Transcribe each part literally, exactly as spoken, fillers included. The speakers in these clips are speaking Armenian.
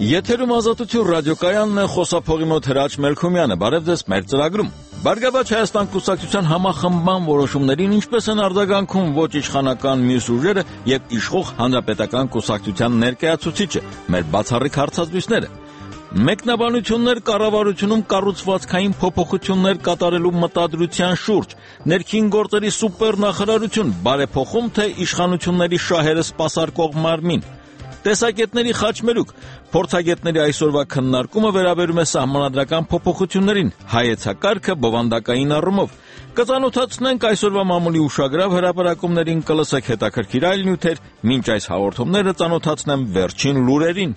Եթերում Ազատություն ռադիոկայանն է, խոսափողի մոտ Հրաչ Մելքումյանը, բարև ձեզ մեր ծրագրում։ Բարգավաճ Հայաստան կուսակցության համախմբան որոշումներին ինչպես են արձագանքում ոչ իշխանական մյուս ուժերը եւ իշխող Հանրապետական կուսակցության ներկայացուցիչը, մեր բացառիկ հարցազրույցները։ Մեկնաբանություններ կառավարությունում կառուցվածքային փոփոխություններ կատարելու մտադրության շուրջ, ներքին գործերի սուպերնախարարություն, բարեփոխում թե իշխանությունների շահերը սպասարկող մարմին։ Տեսակետների խաչմերուկ, փորձագետների այսօրվա քննարկումը վերաբերում է սահմանադրական փոփոխություններին, հայեցակարգը բովանդակային առումով։ Կծանոթացնենք այսօրվա մամուլի ուշագրավ հրապարակումներին, կլսեք հետաքրքիր այլ նյութեր, մինչ այս հաղորդումները ծանոթացնեմ վերջին լուրերին։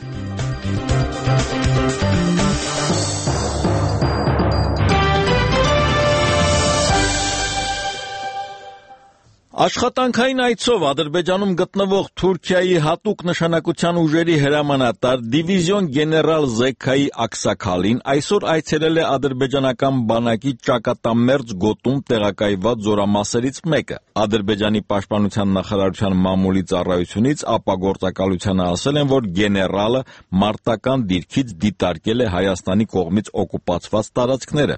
Աշխատանքային այցով Ադրբեջանում գտնվող Թուրքիայի հատուկ նշանակության ուժերի հրամանատար դիվիզիոն գեներալ Զեքայի Աքսաքալին այսօր այցելել է ադրբեջանական բանակի ճակատամերձ գոտում տեղակայված զորամասերից մեկը։ Ադրբեջանի պաշտպանության նախարարության մամուլի ծառայությունից ապագործակալությանը ասել են, որ գեներալը մարտական դիրքից դիտարկել է Հայաստանի կողմից օկուպացված տարածքները։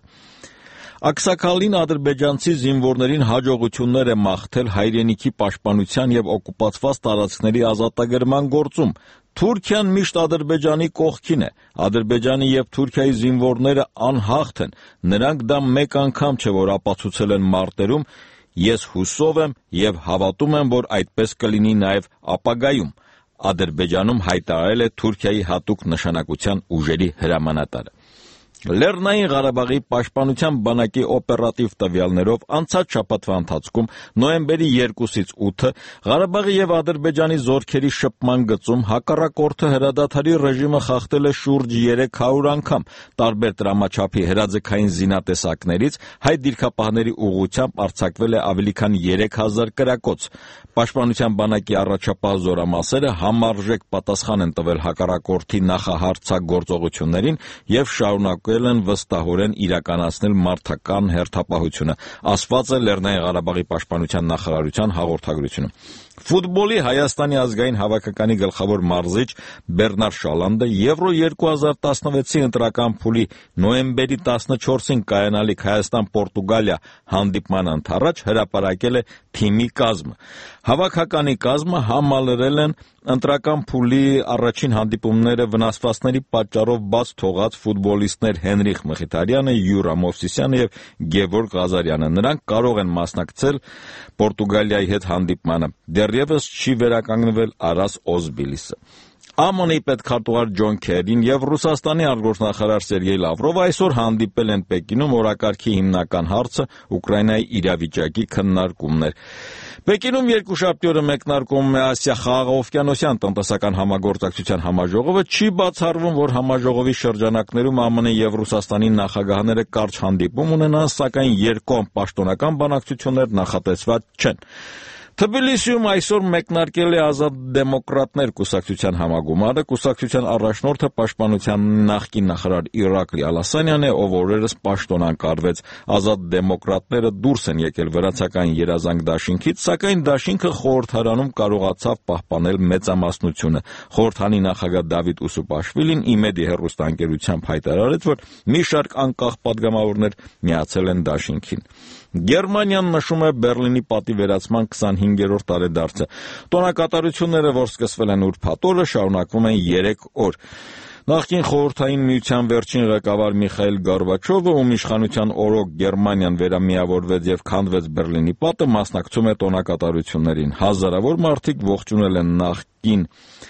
Աքսաքալին ադրբեջանցի զինվորներին հաջողություններ է մաղթել հայրենիքի պաշտպանության եւ օկուպացված տարածքների ազատագրման գործում։ Թուրքիան միշտ Ադրբեջանի կողքին է։ Ադրբեջանի եւ Թուրքիայի զինվորները անհաղթ են։ Նրանք դա մեկ անգամ չէ, որ ապացուցել են մարտերում։ Ես հուսով եմ եւ հավատում եմ, որ այդպես կլինի նաեւ ապագայում։ Ադրբեջանում հայտարարել է Թուրքիայի հատուկ նշանակության ուժերի հրամանատարը։ Լեռնային Ղարաբաղի պաշտպանության բանակի օպերատիվ տվյալներով անցած շաբաթվա ընթացքում նոյեմբերի երկուսից ութը Ղարաբաղի եւ Ադրբեջանի զորքերի շփման գծում հակառակորդը հրադադարի ռեժիմը խախտել է շուրջ երեք հարյուր անգամ, տարբեր տրամաչափի հրաձգային զինատեսակներից հայ դիրքապահների ուղղությամբ արձակվել է ավելի քան երեք հազար կրակոց։ Պաշտպանության բանակի առաջապահ զորամասերը համարժեք պատասխան են տվել հակառակորդի նախահարձակագործողություններին եւ շարունակել են վստահորեն իրականացնել մարդական հերթապահությունը, ասված է Լեռնային Ղարաբաղի պաշտպանության նախարարության հաղորդագրությունում։ Ֆուտբոլի Հայաստանի ազգային հավաքականի գլխավոր մարզիչ Բերնար Շալանդը Եվրո երկու հազար տասնվեցի ընտրական փուլի նոյեմբերի տասնչորսին կայանալիք Հայաստան-Պորտուգալիա հանդիպման ընթառաջ հրապարակել է թիմի կազմը։ Հավաքականի կազմը համալրել են ընտրական փուլի առաջին հանդիպումները վնասվածքների պատճառով բաց թողած ֆուտբոլիստներ Հենրիխ Մխիթարյանը, Յուրա Մովսիսյանը եւ Գևորգ Ղազարյանը։ Նրանք կարող են մասնակցել Պորտուգալիայի հետ հանդիպմանը։ Դեռևս չի վերականգնվել Արաս Օզբիլիսը։ ԱՄՆ-ի պետքարտուղար Ջոն Քերին եւ Ռուսաստանի արտգործնախարար Սերգեյ Լավրովը այսօր հանդիպել են Պեկինում, օրակարգի հիմնական հարցը Ուկրաինայի իրավիճակի քննարկումն էր։ Պեկինում երկուշաբթի օրը մեկնարկում է Ասիա-Խաղաղօվկիանոսյան տնտեսական համագործակցության համաժողովը, չի բացառվում, որ համաժողովի շրջանակներում ԱՄՆ եւ Ռուսաստանի նախագահները կարճ հանդիպում ունենան, սակայն երկկողմ պաշտոնական բանակցություններ նախատեսված չեն։ Թբիլիսիում այսօր մեկնարկել է Ազատ դեմոկրատներ կուսակցության համագումարը, կուսակցության առաջնորդը պաշտպանության նախկին նախարար Իրակլի Ալասանյանն է, ով օրերս պաշտոնակարգվեց։ Ազատ դեմոկրատները դուրս են եկել վրացական երազանք դաշինքից, սակայն դաշինքը խորհրդարանում կարողացավ պահպանել մեծամասնությունը։ Խորհրդանի նախագահ Դավիթ Ուսուպաշվիլին ԻՄԵԴ-ի հեռուստաընկերությամբ հայտարարեց, որ մի շարք անկախ պատգամավորներ միացել են դաշինքին։ Գերմանիան նշում է Բերլինի պատի վերացման քսանհինգերորդ տարեդարձը։ Տոնակատարությունները, որ սկսվել են ուրբաթ օրը, շարունակվում են երեք օր։ Նախկին խորհրդային միության վերջին ղեկավար Միխայիլ Գորբաչովը, ում իշխանության օրոք Գերմանիան վերամիավորվեց եւ քանդվեց Բերլինի պատը, մասնակցում է տոնակատարություններին։ Հազարավոր մարդիկ ողջունել են նախկին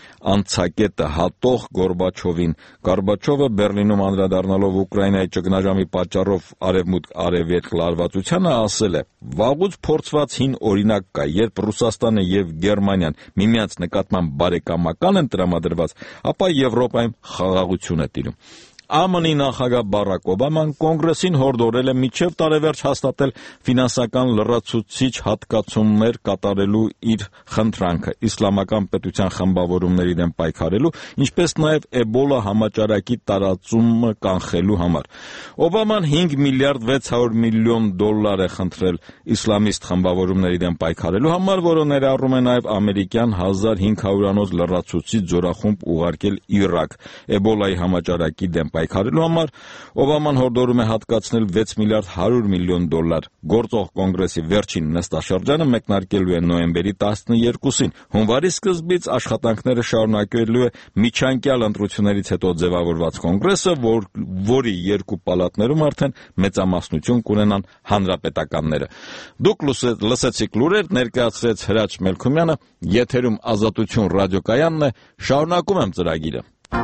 անցակետը հատող Գորբաչովին։ Գորբաչովը Բերլինում անդրադառնալով Ուկրաինայի ճգնաժամի պատճառով արևմուտք-արևելք լարվածությանը ասել է. «Վաղուց փորձված հին օրինակ կա, երբ Ռուսաստանը եւ Գերմանիան միմյանց նկատմամբ բարեկամական են տրամադրված, ապա Եվրոպայում խաղաղություն է տիրում»։ Ա Մ Նի նախագահ Բարակ Օբաման կոնգրեսին հորդորել է մինչև տարեվերջ հաստատել ֆինանսական լրացուցիչ հատկացումներ կատարելու իր խնդրանքը իսլամական պետության խմբավորումների դեմ պայքարելու, ինչպես նաև Էբոլա համաճարակի տարածումը կանխելու համար։ Օբաման հինգ միլիարդ վեց հարյուր միլիոն դոլար է խնդրել իսլամիստ խմբավորումների դեմ պայքարելու համար, որը ներառում է նաև ամերիկյան հազար հինգ հարյուրանոց լրացուցիչ զորախումբ ուղարկել Իրաք Էբոլայի համաճարակի դեմ պայքարելու համար։ Օբաման հորդորում է հատկացնել վեց միլիարդ հարյուր միլիոն դոլար։ Գործող կոնգրեսի վերջին նստաշրջանը մեկնարկելու է նոյեմբերի տասներկուսին։ Հունվարի սկզբից աշխատանքները շարունակելու է միջանկյալ ընտրություններից հետո ձևավորված կոնգրեսը, որ, որի երկու պալատներում արդեն մեծամասնություն կունենան հանրապետականները։ Դուք լսեցիք լուրեր, ներկայացրեց Հրաչ Մելքումյանը, եթերում Ազատություն ռադիոկայանն է, շարունակում եմ ծրագիրը։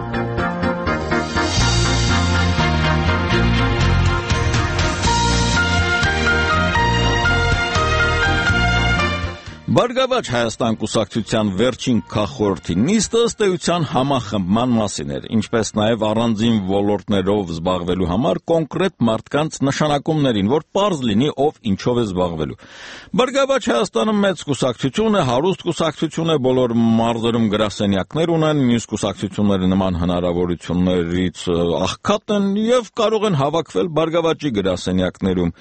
Բարգավաճ Հայաստան կուսակցության վերջին քաղխորհրդի նիստը ըստ էության համախմբման մասին էր, ինչպես նաև առանձին ոլորտներով զբաղվելու համար կոնկրետ մարդկանց նշանակումներին, որ պարզ լինի ով ինչով է զբաղվելու։ Բարգավաճ Հայաստանը մեծ կուսակցություն է, հարուստ կուսակցություն է, բոլոր մարզերում գրասենյակներ ունեն, մյուս կուսակցությունները նման հնարավորություններից աղքատ են եւ կարող են հավաքվել Բարգավաճի գրասենյակներում,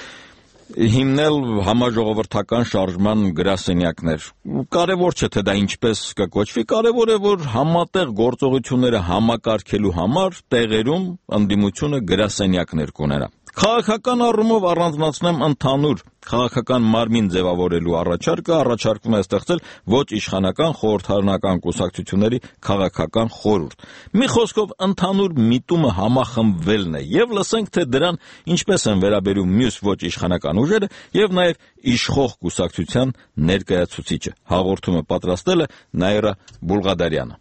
հիմնել համաժողովրդական շարժման գրասենյակներ։ Կարևոր չէ թե դա ինչպես կկոչվի, կարևոր է որ համատեղ գործողությունները համակարգելու համար տեղերում ընդդիմությունը գրասենյակներ կունենա։ Քաղաքական առումով առանձնացնեմ ընդհանուր քաղաքական մարմին ձևավորելու առաջարկը, առաջարկվում է ստեղծել ոչ իշխանական խորհրդարանական կուսակցությունների քաղաքական խորհուրդ։ Մի խոսքով ընդհանուր միտումը համախմբվելն է, եւ լսենք թե դրան ինչպես են վերաբերում մյուս ոչ իշխանական ուժերը եւ նաեւ իշխող կուսակցության ներկայացուցիչը։ Հաղորդումը պատրաստել է Նաիրա Բուլղադարյանը։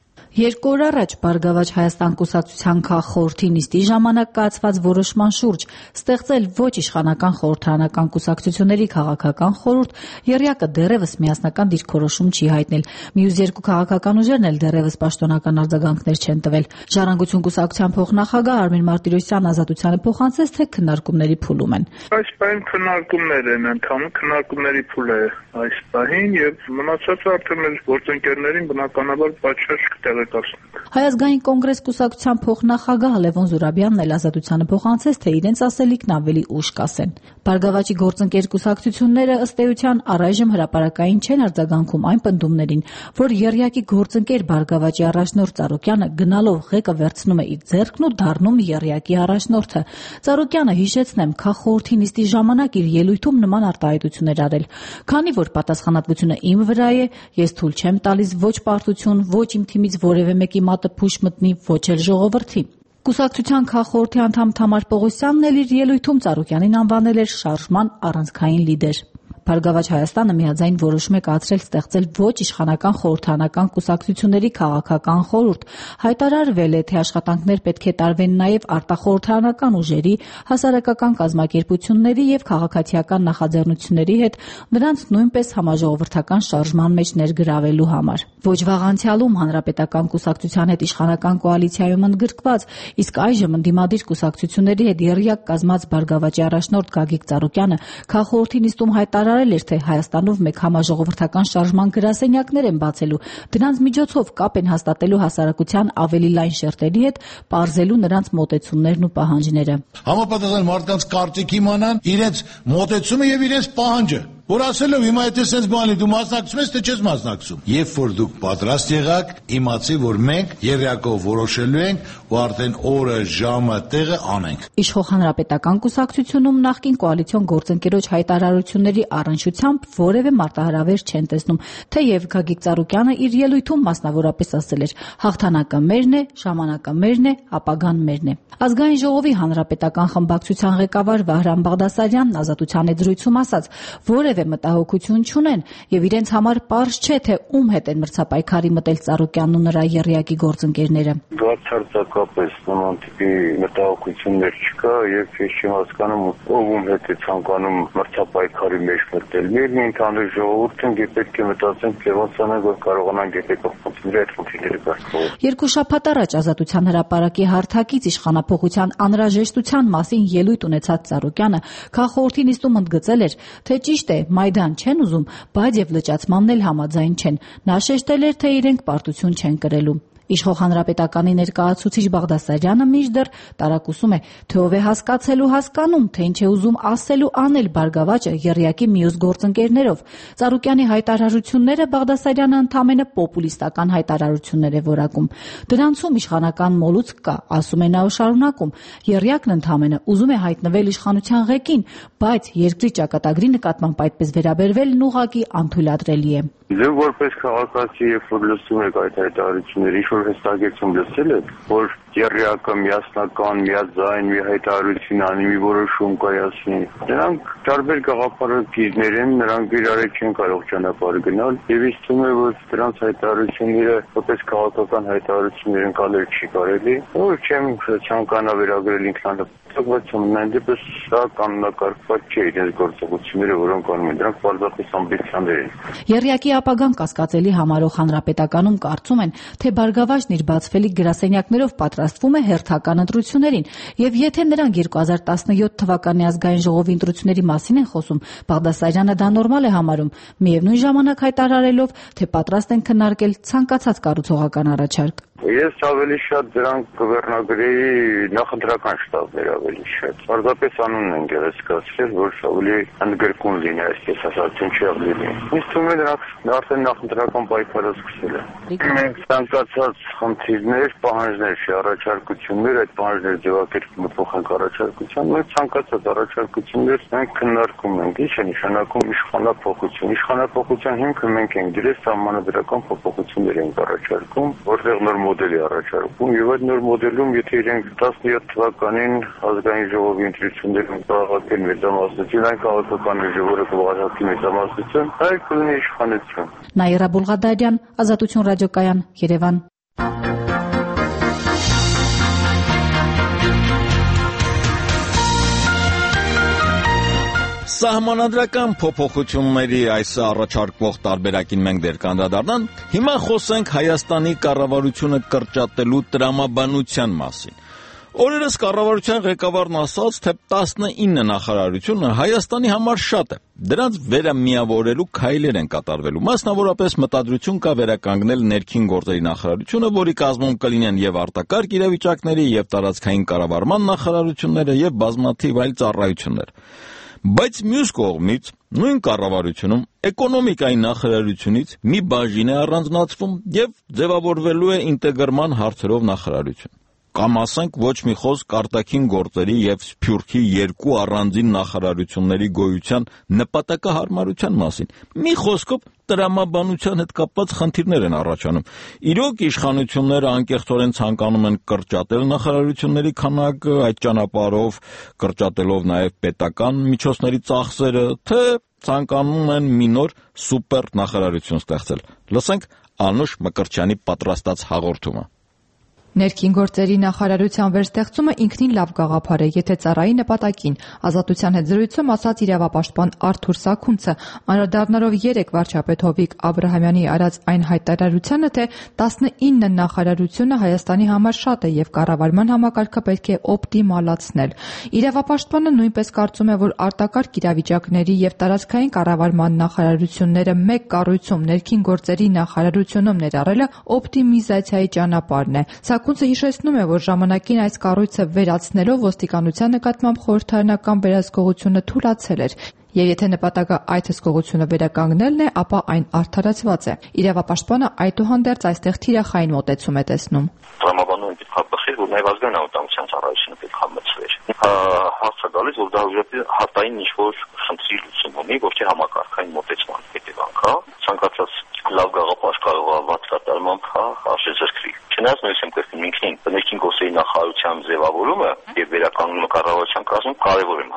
Երկու օր առաջ Բարգավաճ Հայաստան կուսակցության քաղխորհրդի նիստի ժամանակ կայացված որոշման շուրջ ստեղծել ոչ իշխանական խորհրդարանական կուսակցությունների քաղաքական խորհուրդ եռյակը դեռևս միասնական դիրքորոշում չի հայտնել։ Մյուս երկու քաղաքական ուժերն էլ դեռևս պաշտոնական արձագանքներ չեն տվել։ Ժառանգություն կուսակցության փոխնախագահ Արմեն Մարտիրոսյանն Ազատությանը փոխանցեց, թե քննարկումների փուլում են։ Այս պահին քննարկումներ են ընթանում, քննարկումների փուլ է այս պահին եւ մնացածը արդեն մեր գործընկերներին բնականաբար պատշաճ կտեղեկացնենք։ Հայ ազգային կոնգրես կուսակցության փոխնախագահ Լևոն Զուրաբյանն էլ Ազատությանը փոխանցեց, թե իրենց ասելիքն ավելի ուշ կասեն։ Բարգավաճի գործընկեր կուսակցությունները ըստ էության առայժմ հրապարակային չեն արձագանքում այն պնդումներին, որ եռյակի գործընկեր Բարգավաճի առաջնորդ Ծառուկյանը գնալով ղեկը վերցնում է իր ձեռքն ու դառնում եռյակի առաջնորդը։ Ծառուկյանը, հիշեցնեմ, քաղխորհրդի նիստի ժամանակ իր ելույթում նման արտահայտություններ արել։ Քանի որ պատասխանատվությունը իմ վրա է, ես թույլ չեմ տալիս ոչ պարտություն, ոչ իմ թիմից որևէ մեկի մատը փուշ մտնի, ոչ էլ ժողովրդի։ Կուսակցության քաղխորհրդի անդամ Թամար Պողոսյանն էլ իր ելույթում Ծառուկյանին անվանել էր շարժման առանցքային լիդեր։ Բարգավաճ Հայաստանը միաձայն որոշում է կայացրել ստեղծել ոչ իշխանական խորհրդարանական կուսակցությունների քաղաքական խորհուրդ։ Հայտարարվել է, թե աշխատանքներ պետք է տարվեն նաև արտախորհրդարանական ուժերի, հասարակական կազմակերպությունների եւ քաղաքացիական նախաձեռնությունների հետ, նրանց նույնպես համաժողովրդական շարժման մեջ ներգրավելու համար։ Ոչ վաղ անցյալում հանրապետական կուսակցության հետ իշխանական կոալիցիայում ընդգրկված, իսկ այժմ ընդդիմադիր կուսակցությունների հետ եռյակ կազմած Բարգավաճի առաջնորդ Գագիկ Ծառուկյանը քաղխորհրդի նիստում հայտարարել էր, թե Հայաստանով մեկ համաժողովրդական շարժման գրասենյակներ են բացելու, դրանց միջոցով կապ են հաստատելու հասարակության ավելի լայն շերտերի հետ, պարզելու նրանց մոտեցումներն ու պահանջները։ Համապատասխան մարդկանց կարծիք իմանան իրենց մոտեցումը եւ իրենց պահանջը, որ ասելով հիմա եթե sense բանի դու մասնակցում ես, թե չես մասնակցում։ Երբ որ դուք պատրաստ եղաք, իմացի, որ մենք երրակով որոշելու ենք ու արդեն օրը, ժամը, տեղը անենք։ Իշխող հանրապետական կուսակցությունում նախկին կոալիցիոն գործընկերոջ հայտարարությունների առնչությամբ որևէ մարտահրավեր չեն տեսնում, թեև Գագիկ Ծառուկյանը իր ելույթում մասնավորապես ասել էր. հաղթանակը մերն է, ժամանակը մերն է, ապագան մերն է։ Ազգային ժողովի հանրապետական խմբակցության ղեկավար Վահրամ Բաղդասարյանն Ազատության հետ զրույցում ասաց, որևէ որևէ մտահոգություն չունեն եւ իրենց համար պարզ չէ, թե ում հետ են մրցապայքարի մտել Ծառուկյանն ու նրա եռյակի գործընկերները։ Բացարձակապես նման տիպի մտահոգություններ չկա եւ ես չեմ հասկանում ում հետ է ցանկանում մրցապայքարի մեջ մտել։ Միևնույն ընդհանուր ժողովուրդն պետք է մտածենք թե ոնց անենք, որ կարողանանք գետեկողությունների այդ խնդիրները բարձրացնել։ Երկու շաբաթ առաջ Ազատության հրապարակի հարթակից իշխանափոխության անհրաժեշտության մասին ելույթ ունեցած Ծառուկյանը քաղաքորդի նիստում ընդգծել էր, թե ճիշտ է Մայդան չեն ուզում, բայց եւ լճացմանն էլ համաձայն չեն։ Նա շեշտել էր, թե իրենք պարտություն չեն կրելու։ Իշխող հանրապետականի ներկայացուցիչ Բաղդասարյանը մինչդեռ տարակուսում է, թե ով է հասկացելու հասկանում, թե ինչ է ուզում ասելու անել Բարգավաճը եռյակի մյուս գործընկերներով։ Ծառուկյանի հայտարարությունները Բաղդասարյանը ընդամենը պոպուլիստական հայտարարություններ է որակում։ Դրանցում իշխանական մոլուցք կա, ասում է նա ու շարունակում։ Եռյակն ընդամենը ուզում է հայտնվել իշխանության ղեկին, բայց երկրի ճակատագրի նկատմամբ այդպես վերաբերվելն ուղղակի անթույլատրելի է։ Ձեր որպես քաղաքացի, երբ որ լսում եք այդ հայտարարությունները, ինչ-որ հստակեցում լսել եք, որ եռյակը միասնական, միաձայն մի հայտարարություն անի, մի որոշում կայացնի։ Նրանք տարբեր գաղափարակիրներ են, նրանք իրար չեն կարող ճանապարհ գնալ, եւ ինձ թվում է, որ դրանց հայտարարությունները որպես քաղաքական հայտարարություններ ընկալել չի կարելի։ Որ չեմ ցանկանա վերագրել ինքնանպատակ, բայց ամենայն դեպս սա կանոնակարգված չէ իրենց գործողությունները, որոնք անում են, դրանք պարզապես ամբիցիաներ են։ Եռյակի ապագան կասկածելի համարող հանրապետականում կարծում են, թե Բարգավաճն իր բացվելիք գրասենյակներով պատրաստվում է հերթական ընտրություններին, եւ եթե նրանք երկու հազար տասնյոթ թվականի ազգային ժողովի ընտրությունների մասին են խոսում, Բաղդասարյանը դա նորմալ է համարում, միևնույն ժամանակ հայտարարելով, թե պատրաստ են քննարկել ցանկացած կառուցողական առաջարկ։ Ես ավելի շատ դրանք կվերնագրեի նախընտրական շտաբներ ավելի շատ։ Պարզապես անունն են գեղեցկացրել, որ ավելի ընդգրկուն լինի, այսպես ասած, ինչի լինի։ Ինձ թվում է նրանք արդեն նախընտրական պայքարը սկսել են։ Մենք ցանկացած խնդիրներ, պահանջներ, առաջարկություններ, այդ պահանջները ձևակերպում փոխանք առաջարկության, մենք ցանկացած առաջարկություններ մենք քննարկում ենք։ Ինչ է նշանակում իշխանափոխություն։ Իշխանափոխության հիմքը մենք ենք դրել սահմանադրական փոփոխություններ ենք առաջարկում, որտեղ նոր մոդելի առաջարկում եւ այդ նոր մոդելում եթե իրենք տասնյոթ թվականին ազգային ժողովի ընտրություններում կարողացան մեծամասնություն, այն քաղաքական ժողովը կողարկի մեծամասնություն, այդ կլինի իշխանություն։ Նաիրա Բուլղադարյան, Ազատություն ռադիոկայան, Երևան։ Սահմանադրական փոփոխությունների այս առաջարկվող տարբերակին մենք դեռ կանդրադառնանք, հիմա խոսենք Հայաստանի կառավարությունը կրճատելու տրամաբանության մասին։ Օրերս կառավարության ղեկավարն ասաց, թե տասնինը նախարարությունը Հայաստանի համար շատ է։ Դրանց վերամիավորելու քայլեր են կատարվելու։ Մասնավորապես մտադրություն կա վերականգնել ներքին գործերի նախարարությունը, որի կազմում կլինեն եւ արտակարգ իրավիճակների, եւ տարածքային կառավարման նախարարությունները, եւ բազմաթիվ այլ ծառայություններ։ Բայց մյուս կողմից նույն կառավարությունում էկոնոմիկայի նախարարությունից մի բաժին է առանձնացվում եւ ձևավորվելու է ինտեգրման հարցերով նախարարություն։ Կամ ասենք ոչ մի խոսք արտաքին գործերի եւ Սփյուռքի երկու առանձին նախարարությունների գոյության նպատակահարմարության մասին։ Մի խոսքով տրամաբանության հետ կապված խնդիրներ են առաջանում։ Իրոք իշխանությունները անկեղծորեն ցանկանում են կրճատել նախարարությունների քանակը, այդ ճանապարհով կրճատելով նաեւ պետական միջոցների ծախսերը, թե ցանկանում են մի նոր սուպեր նախարարություն ստեղծել։ Լսենք Անուշ Մկրտչյանի պատրաստած հաղորդումը։ Ներքին գործերի նախարարության վերստեղծումը ինքնին լավ գաղափար է, եթե ծառայի նպատակին, Ազատության հետ զրույցում ասաց իրավապաշտպան Արթուր Սաքունցը, անդրադառնալով երեկ վարչապետ Հովիկ Աբրահամյանի արած այն հայտարարությանը, թե տասնինը նախարարությունը Հայաստանի համար շատ է եւ կառավարման համակարգը պետք է օպտիմալացնել։ Իրավապաշտպանը նույնպես կարծում է, որ արտակարգ իրավիճակների եւ տարածքային կառավարման նախարարությունները մեկ կառույցում ներքին գործերի նախարարությունում ներառելը օպտիմիզացիայի ճանապարհն է։ Սաքունցը հիշեցնում է, որ ժամանակին այս կառույցը վերացնելով ոստիկանության նկատմամբ խորհրդարանական վերահսկողությունը թուլացել էր, եւ եթե նպատակը այդ հսկողությունը վերականգնելն է, ապա այն արդարացված է։ Իրավապաշտպանը այդուհանդերձ այստեղ թիրախային մոտեցում է տեսնում։ Տրամաբանումը պետք է բխել, որ նաեւ ազգային անվտանգության ծառայությունը պետք է մտցվեր։ Հարց է գալիս, որ դա ուժի հատային ինչ-որ խնդրի լուծում ունի, ոչ թե համակարգային մոտեցման հետևանք, հա։ Ցանկացած լավ գաղափար կարող է վատ կատարմամբ հաշվեզրկվի։ Չնայած նույնիսկ եմ կրկնում ինքնին ներքին գործերի նախարարության ձևավորումը եւ վերականգնումը կառավարության կազմում կարեւոր եմ համարում։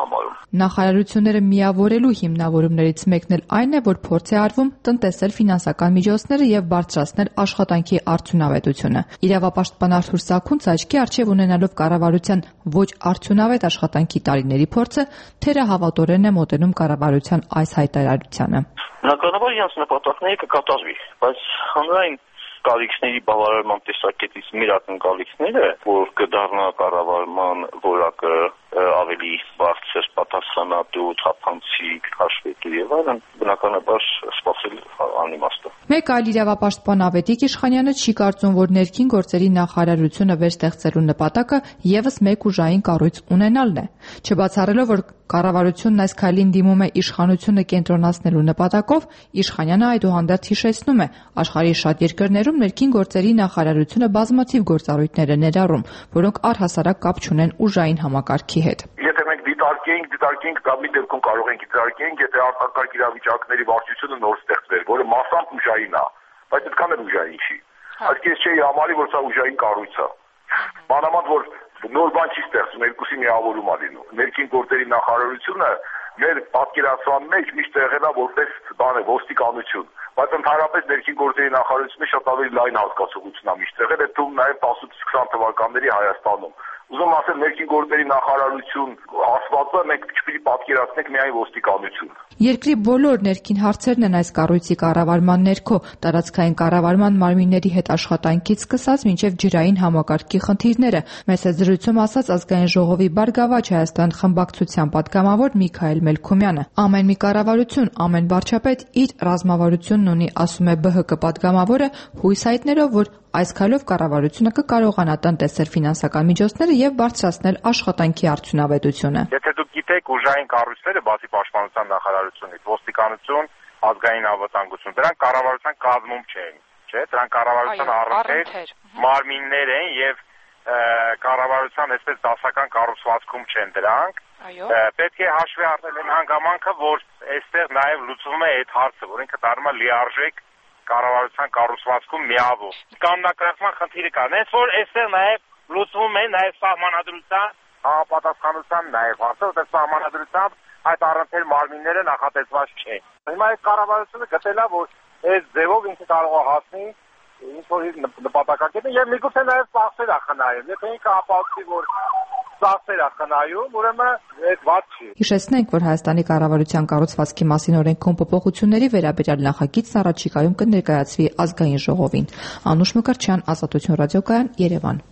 Նախարարությունները միավորելու հիմնավորումներից մեկն էլ այն է, որ փորձ է արվում տնտեսել ֆինանսական միջոցները եւ բարձրացնել աշխատանքի արդյունավետությունը։ Իրավապաշտպան Արթուր Սաքունցը աչքի առջև ունենալով կառավարության ոչ արդյունավետ աշխատանքի տարիների փորձը, թերահավատորեն է մոտենում կառավարության այս հայտարարությանը։ Բնականաբար իրենց նպատակները կկատարվի, բայց հանրային կարիքների բավարարման տեսակետից մեր ակնկալիքները, որ կդառնա կառավարման որակը ավելի բարձր, պատասխանատու, թափանցիկ, հաշվետու եւ այլն, բնականաբար սպասել անիմաստ է։ Մեկ այլ իրավապաշտպան Ավետիք Իշխանյանը չի կարծում, որ ներքին գործերի նախարարությունը վերստեղծելու նպատակը եւս մեկ ուժային կառույց ունենալն է, չբացառելով, որ կառավարությունն այս քայլին դիմում է իշխանությունը կենտրոնացնելու նպատակով, Իշխանյանը այդուհանդերձ հիշեցնում է, աշխարհի շատ երկրներում ներքին գործերի նախարարությունը բազմաթիվ գործառույթներ է ներառում, որոնք առհասարակ կապ չունեն ուժային համակարգի հետ։ Եթե մենք դիտարկենք, դիտարկենք կամ մի դեպքում կարող ենք դիտարկենք, եթե արտակարգ իրավիճակների վարչությունը նոր ստեղծվեր, որը մասամբ ուժային է, բայց այդքան էլ ուժային չի։ Այդ կես չէի համարի, որ սա ուժային կառույց է։ Մանավանդ որ նոր բան չի ստեղծում, երկուսի միավորում է լինում։ Ներքին գործերի նախարարությունը մեր պատկերացման մեջ միշտ եղել է որպես բան է ոստիկանություն, բայց ընդհանրապես ներքին գործերի նախարարությունը շատ ավելի լայն հասկացողություն է միշտ եղել, այդ թվում նաև տասնութ քսան թվականների Հայաստանում։ Ուզում ասել ներքին գործերի նախարարություն ասվածը մենք չպիտի պատկերացնենք միայն ոստիկանություն։ Երկրի բոլոր ներքին հարցերն են այս կառույցի կառավարման ներքո, տարածքային կառավարման մարմինների հետ աշխատանքից սկսած մինչև ջրային համակարգի խնդիրները, մեծ զրույցում ասաց Ազգային ժողովի Բարգավաճ Հայաստան խմբակցության պատգամավոր Միքայել Մելքումյանը։ Ամեն մի կառավարություն, ամեն վարչապետ իր ռազմավարությունն ունի, ասում է B H K պատգամավորը, հույս հայտնելով, որ այս քայլով կառավարությունը կկարողանա տնտեսել ֆինանսական միջոցները եւ բարձրացնել աշխատանքի արդյունավետությունը։ Եթե դուք գիտեք ուժային կառույցները, բացի պաշտպանության նախարարությունից, ոստիկանություն, ազգային անվտանգություն, դրանք կառավարության կազմում չեն, չէ՞, դրանք կառավարության առընթեր մարմիններ են եւ կառավարության այսպես դասական կառուցվածքում չեն դրանք։ Այո։ Պետք է հաշվի առնել այն հանգամանքը, որ այստեղ նաեւ լուծվում է այդ հարցը, որ ինքը դառնում է լիարժեք կառավարության կառուցվածքում միավոր։ Կանոնակարգման խնդիրը կա։ Հենց որ այստեղ նաև լուծվում է նաև սահմանադրության համապատասխանության նաև հարցը, որտեղ սահմանադրությամբ այդ առընթեր մարմինները նախատեսված չեն։ Հիմա այդ կառավարությունը գտել է, որ այս ձևով ինքը կարող է հասնի ինչ որ իր նպատակակետին եւ միգուցե նաև ծախսեր ախնայել։ Եթե ինքը ապացուցի, որ ծախսեր ախնայում, ուրեմն այդ ված չի։ Հիշեցնենք, որ Հայաստանի կառավարության կառուցվածքի մասին օրենքում փոփոխությունների վերաբերյալ նախագիծն առաջիկայում կներկայացվի Ազգային ժողովին։ Անուշ Մկրտչյան, Ազատություն ռադիոկայան, Երևան։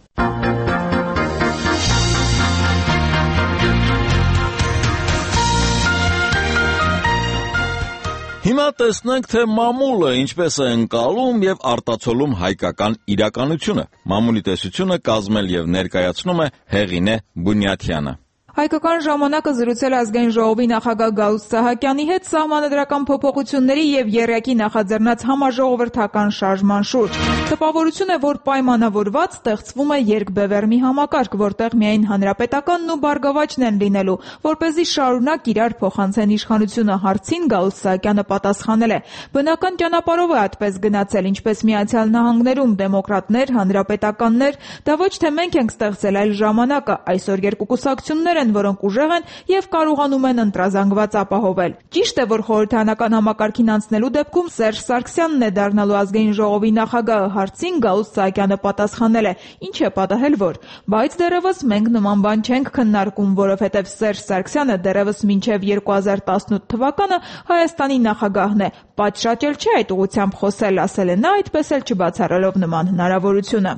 Հիմա տեսնենք, թե մամուլը ինչպես է ընկալում եւ արտացոլում հայկական իրականությունը։ Մամուլի տեսությունը կազմել եւ ներկայացնում է Հեղինե Բունյաթյանը։ Հայկական ժամանակը զրուցել Ազգային ժողովի նախագահ Գալուստ Սահակյանի հետ սահմանադրական փոփոխությունների եւ եռյակի նախաձեռնած համաժողովրդական շարժման շուրջ։ Տպավորություն է, որ պայմանավորված ստեղծվում է երկբևեռնի համակարգ, որտեղ միայն հանրապետականն ու Բարգավաճն են լինելու, որպեսզի շարունակ իրար փոխանցեն իշխանությունը հարցին Գալուստ Սահակյանը պատասխանել է. բնական ճանապարհով է այդպես գնացել, ինչպես Միացյալ Նահանգներում դեմոկրատներ, հանրապետականներ, դա ոչ թե մենք ենք ստեղծել, այլ ժամանակը, այսօր երկու կուսակցություններ են, որոնք ուժեղ են եւ կարողանում են ընտրազանգված ապահովել։ Ճիշտ է, որ խորհրդարանական համակարգին անցնելու դեպքում Սերժ Սարգսյանն է դառնալու Ազգային ժողովի նախագահը, հարցին Գալուստ Սահակյանը պատասխանել է. ինչ է պատահել, որ, բայց դեռևս մենք նման բան չենք քննարկում, որովհետեւ Սերժ Սարգսյանը դեռևս մինչեւ երկու հազար տասնութ թվականը Հայաստանի նախագահն է, պատշաճել չէ այդ ուղղությամբ խոսել, ասել է նա, այդպես էլ չբացառելով նման հնարավորությունը։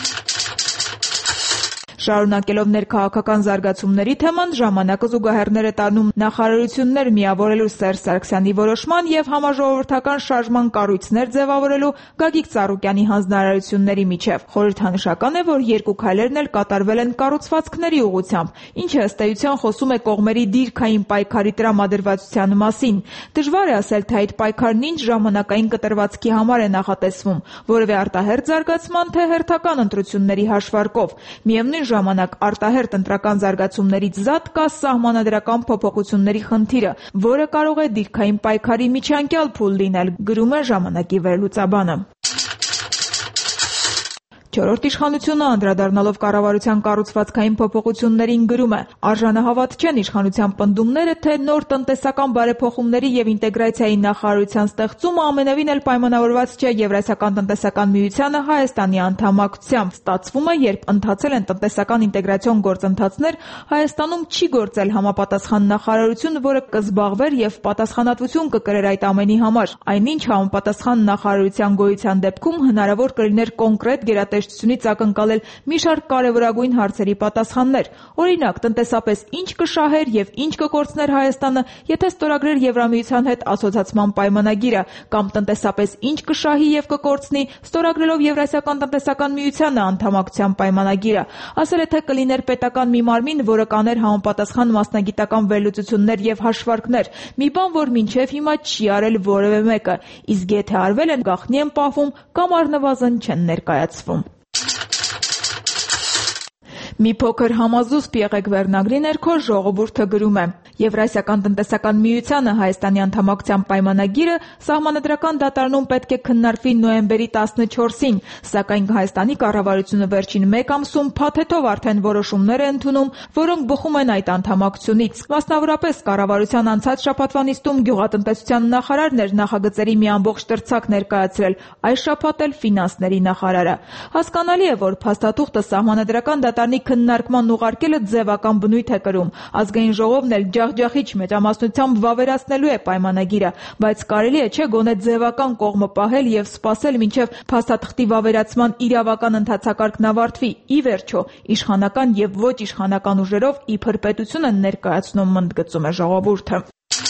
Շարունակելով ներքաղաքական զարգացումների թեման, ժամանակը զուգահեռներ է տանում նախարարություններ միավորելու Սերժ Սարգսյանի որոշման եւ համաժողովրդական շարժման կառույցներ ձևավորելու Գագիկ Ծառուկյանի հանձնարարությունների միջև։ Խորհրդանշական է, որ երկու քայլերն էլ կատարվել են կառուցվածքների ուղղությամբ, ինչը ըստ էության խոսում է կողմերի դիրքային պայքարի տրամադրվածության մասին։ Դժվար է ասել, թե այդ պայքարն ինչ ժամանակային կտրվածքի համար է նախատեսվում, որևէ արտահերթ զարգացման, թե հերթական ընտրությունների հաշվարկով։ Միևնույն ժամանակ արտահերթ ընտրական զարգացումներից զատ կա սահմանադրական փոփոխությունների խնդիրը, որը կարող է դիրքային պայքարի միջանկյալ փուլ լինել, գրում է ժամանակի վերլուծաբանը։ Չորրորդ իշխանությունը անդրադառնալով կառավարության կառուցվածքային փոփոխություններին գրում է. արժանահավատ չեն իշխանության պնդումները, թե նոր տնտեսական բարեփոխումների եւ ինտեգրացիայի նախարարության ստեղծումը ամենևին էլ պայմանավորված չէ Եվրասիական տնտեսական միությանը Հայաստանի անդամակցությամբ։ Ստացվում է, երբ ընթացել են տնտեսական ինտեգրացիոն գործընթացներ, Հայաստանում չի գործել համապատասխան նախարարություն, որը կզբաղվեր եւ պատասխանատվություն կկրեր այդ ամենի համար։ Այնինչ համապատասխան նախարարության գոյության դեպքում հնարավոր կլիներ կոնկրետ գերատեսչությունից ակնկալել մի շարք կարևորագույն հարցերի պատասխաններ։ Օրինակ, տնտեսապես ինչ կշահեր եւ ինչ կկորցներ Հայաստանը, եթե ստորագրեր Եվրամիության հետ ասոցիացիան պայմանագիրը, կամ տնտեսապես ինչ կշահի եւ կկորցնի, ստորագրելով Եվրասիական տնտեսական միությանը անդամակցության պայմանագիրը։ Ասել է, թե կլիներ պետական մի մարմին, որը կաներ համապատասխան մասնագիտական վերլուծություններ եւ հաշվարկներ, մի բան, որ մինչեւ հիմա չի արել որևէ մեկը, իսկ եթե արվել են, գաղտնի են պահվում կամ առնվազն չեն ներկայացվում։ Մի փոքր համազուսպ եղեք վերնագրի ներքո ժողովուրդը գրում է. Եվրասիական տնտեսական միությանը Հայաստանի անդամակցության պայմանագիրը սահմանադրական դատարանում պետք է քննարկվի նոյեմբերի տասնչորսին, սակայն Հայաստանի կառավարությունը վերջին մեկ ամսում փաթեթով արդեն որոշումներ է ընդունում, որոնք բխում են այդ անդամակցությունից։ Մասնավորապես կառավարության անցած շաբաթվա նիստում գյուղատնտեսության նախարարն էր նախագծերի մի ամբողջ տրցակ ներկայացրել, այս շաբաթ էլ ֆինանսների նախարարը։ Հասկանալի է, որ փաստաթուղթը սահմանադրական դատարանի քննարկման ուղարկելը ձևական բնույթ է կրում։ Ազգային ժողովն էլ ջախջախիչ մեծամասնությամբ վավերացնելու է պայմանագիրը, բայց կարելի է չէ գոնե ձևական կողմը պահել եւ սպասել մինչեւ փաստաթղթի վավերացման իրավական ընթացակարգն ավարտվի։ Ի վերջո, իշխանական եւ ոչ իշխանական ուժերով իբր պետություն են ներկայացնում, ընդգծում է ժողովուրդը։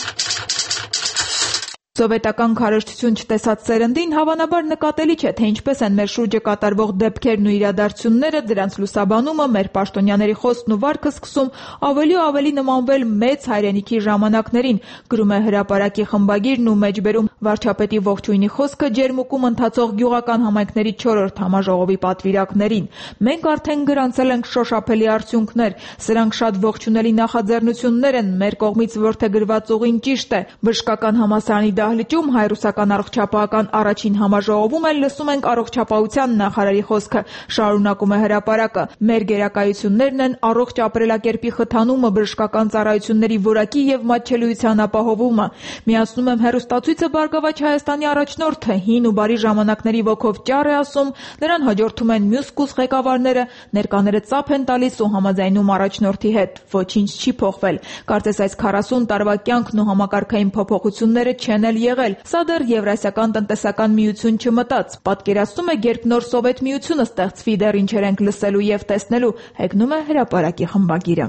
Սովետական քարոզչություն չտեսած սերնդին հավանաբար նկատելի չէ, թե ինչպես են մեր շուրջը կատարվող դեպքերն ու իրադարձությունները, դրանց լուսաբանումը, մեր պաշտոնյաների խոսքն ու վարքը սկսում ավելի ու ավելի նմանվել մեծ հայրենիքի ժամանակներին, գրում է հրապարակի խմբագիրն ու մեջբերում վարչապետի ողջույնի խոսքը ջերմուկում ընթացող գյուղական համայնքների չորրորդ համաժողովի պատվիրակներին։ Մենք արդեն գրանցել ենք շոշափելի արդյունքներ, սրանք շատ ողջունելի նախաձեռնություններ են, մեր կողմից որդեգրված ուղին ճիշտ է։ Բժշկական համալսարանի դահլիճում հայ-ռուսական առողջապահական առաջին համաժողովում էլ լսում ենք առողջապահության նախարարի խոսքը, շարունակում է հրապարակը։ Մեր գերակայություններն են առողջ ապրելակերպի խթանումը, բժշկական ծառայությունների որակի եւ մատչելիության ապահովումը։ Միացնում եմ հեռուստացույցը «Բարգավաճ Հայաստանի» առաջնորդը հին ու բարի ժամանակների ոգով ճառ է ասում, նրան հաջորդում են մյուս կուս ղեկավարները, ներկաները ծափ են տալիս ու համաձայնում առաջնորդի հետ։ Ոչինչ չի փոխվել։ Կարծես այս քառասուն տարվա կյանքն ու համակարգային փոփոխությունները չեն եղել։ Սա դեռ Եվրասիական տնտեսական միություն չմտած։ Պատկերացնում եք, երբ նոր Սովետ միությունը ստեղծվի, դեռ ինչեր ենք լսելու եւ տեսնելու, հեգնում է հրապարակի խմբագիրը։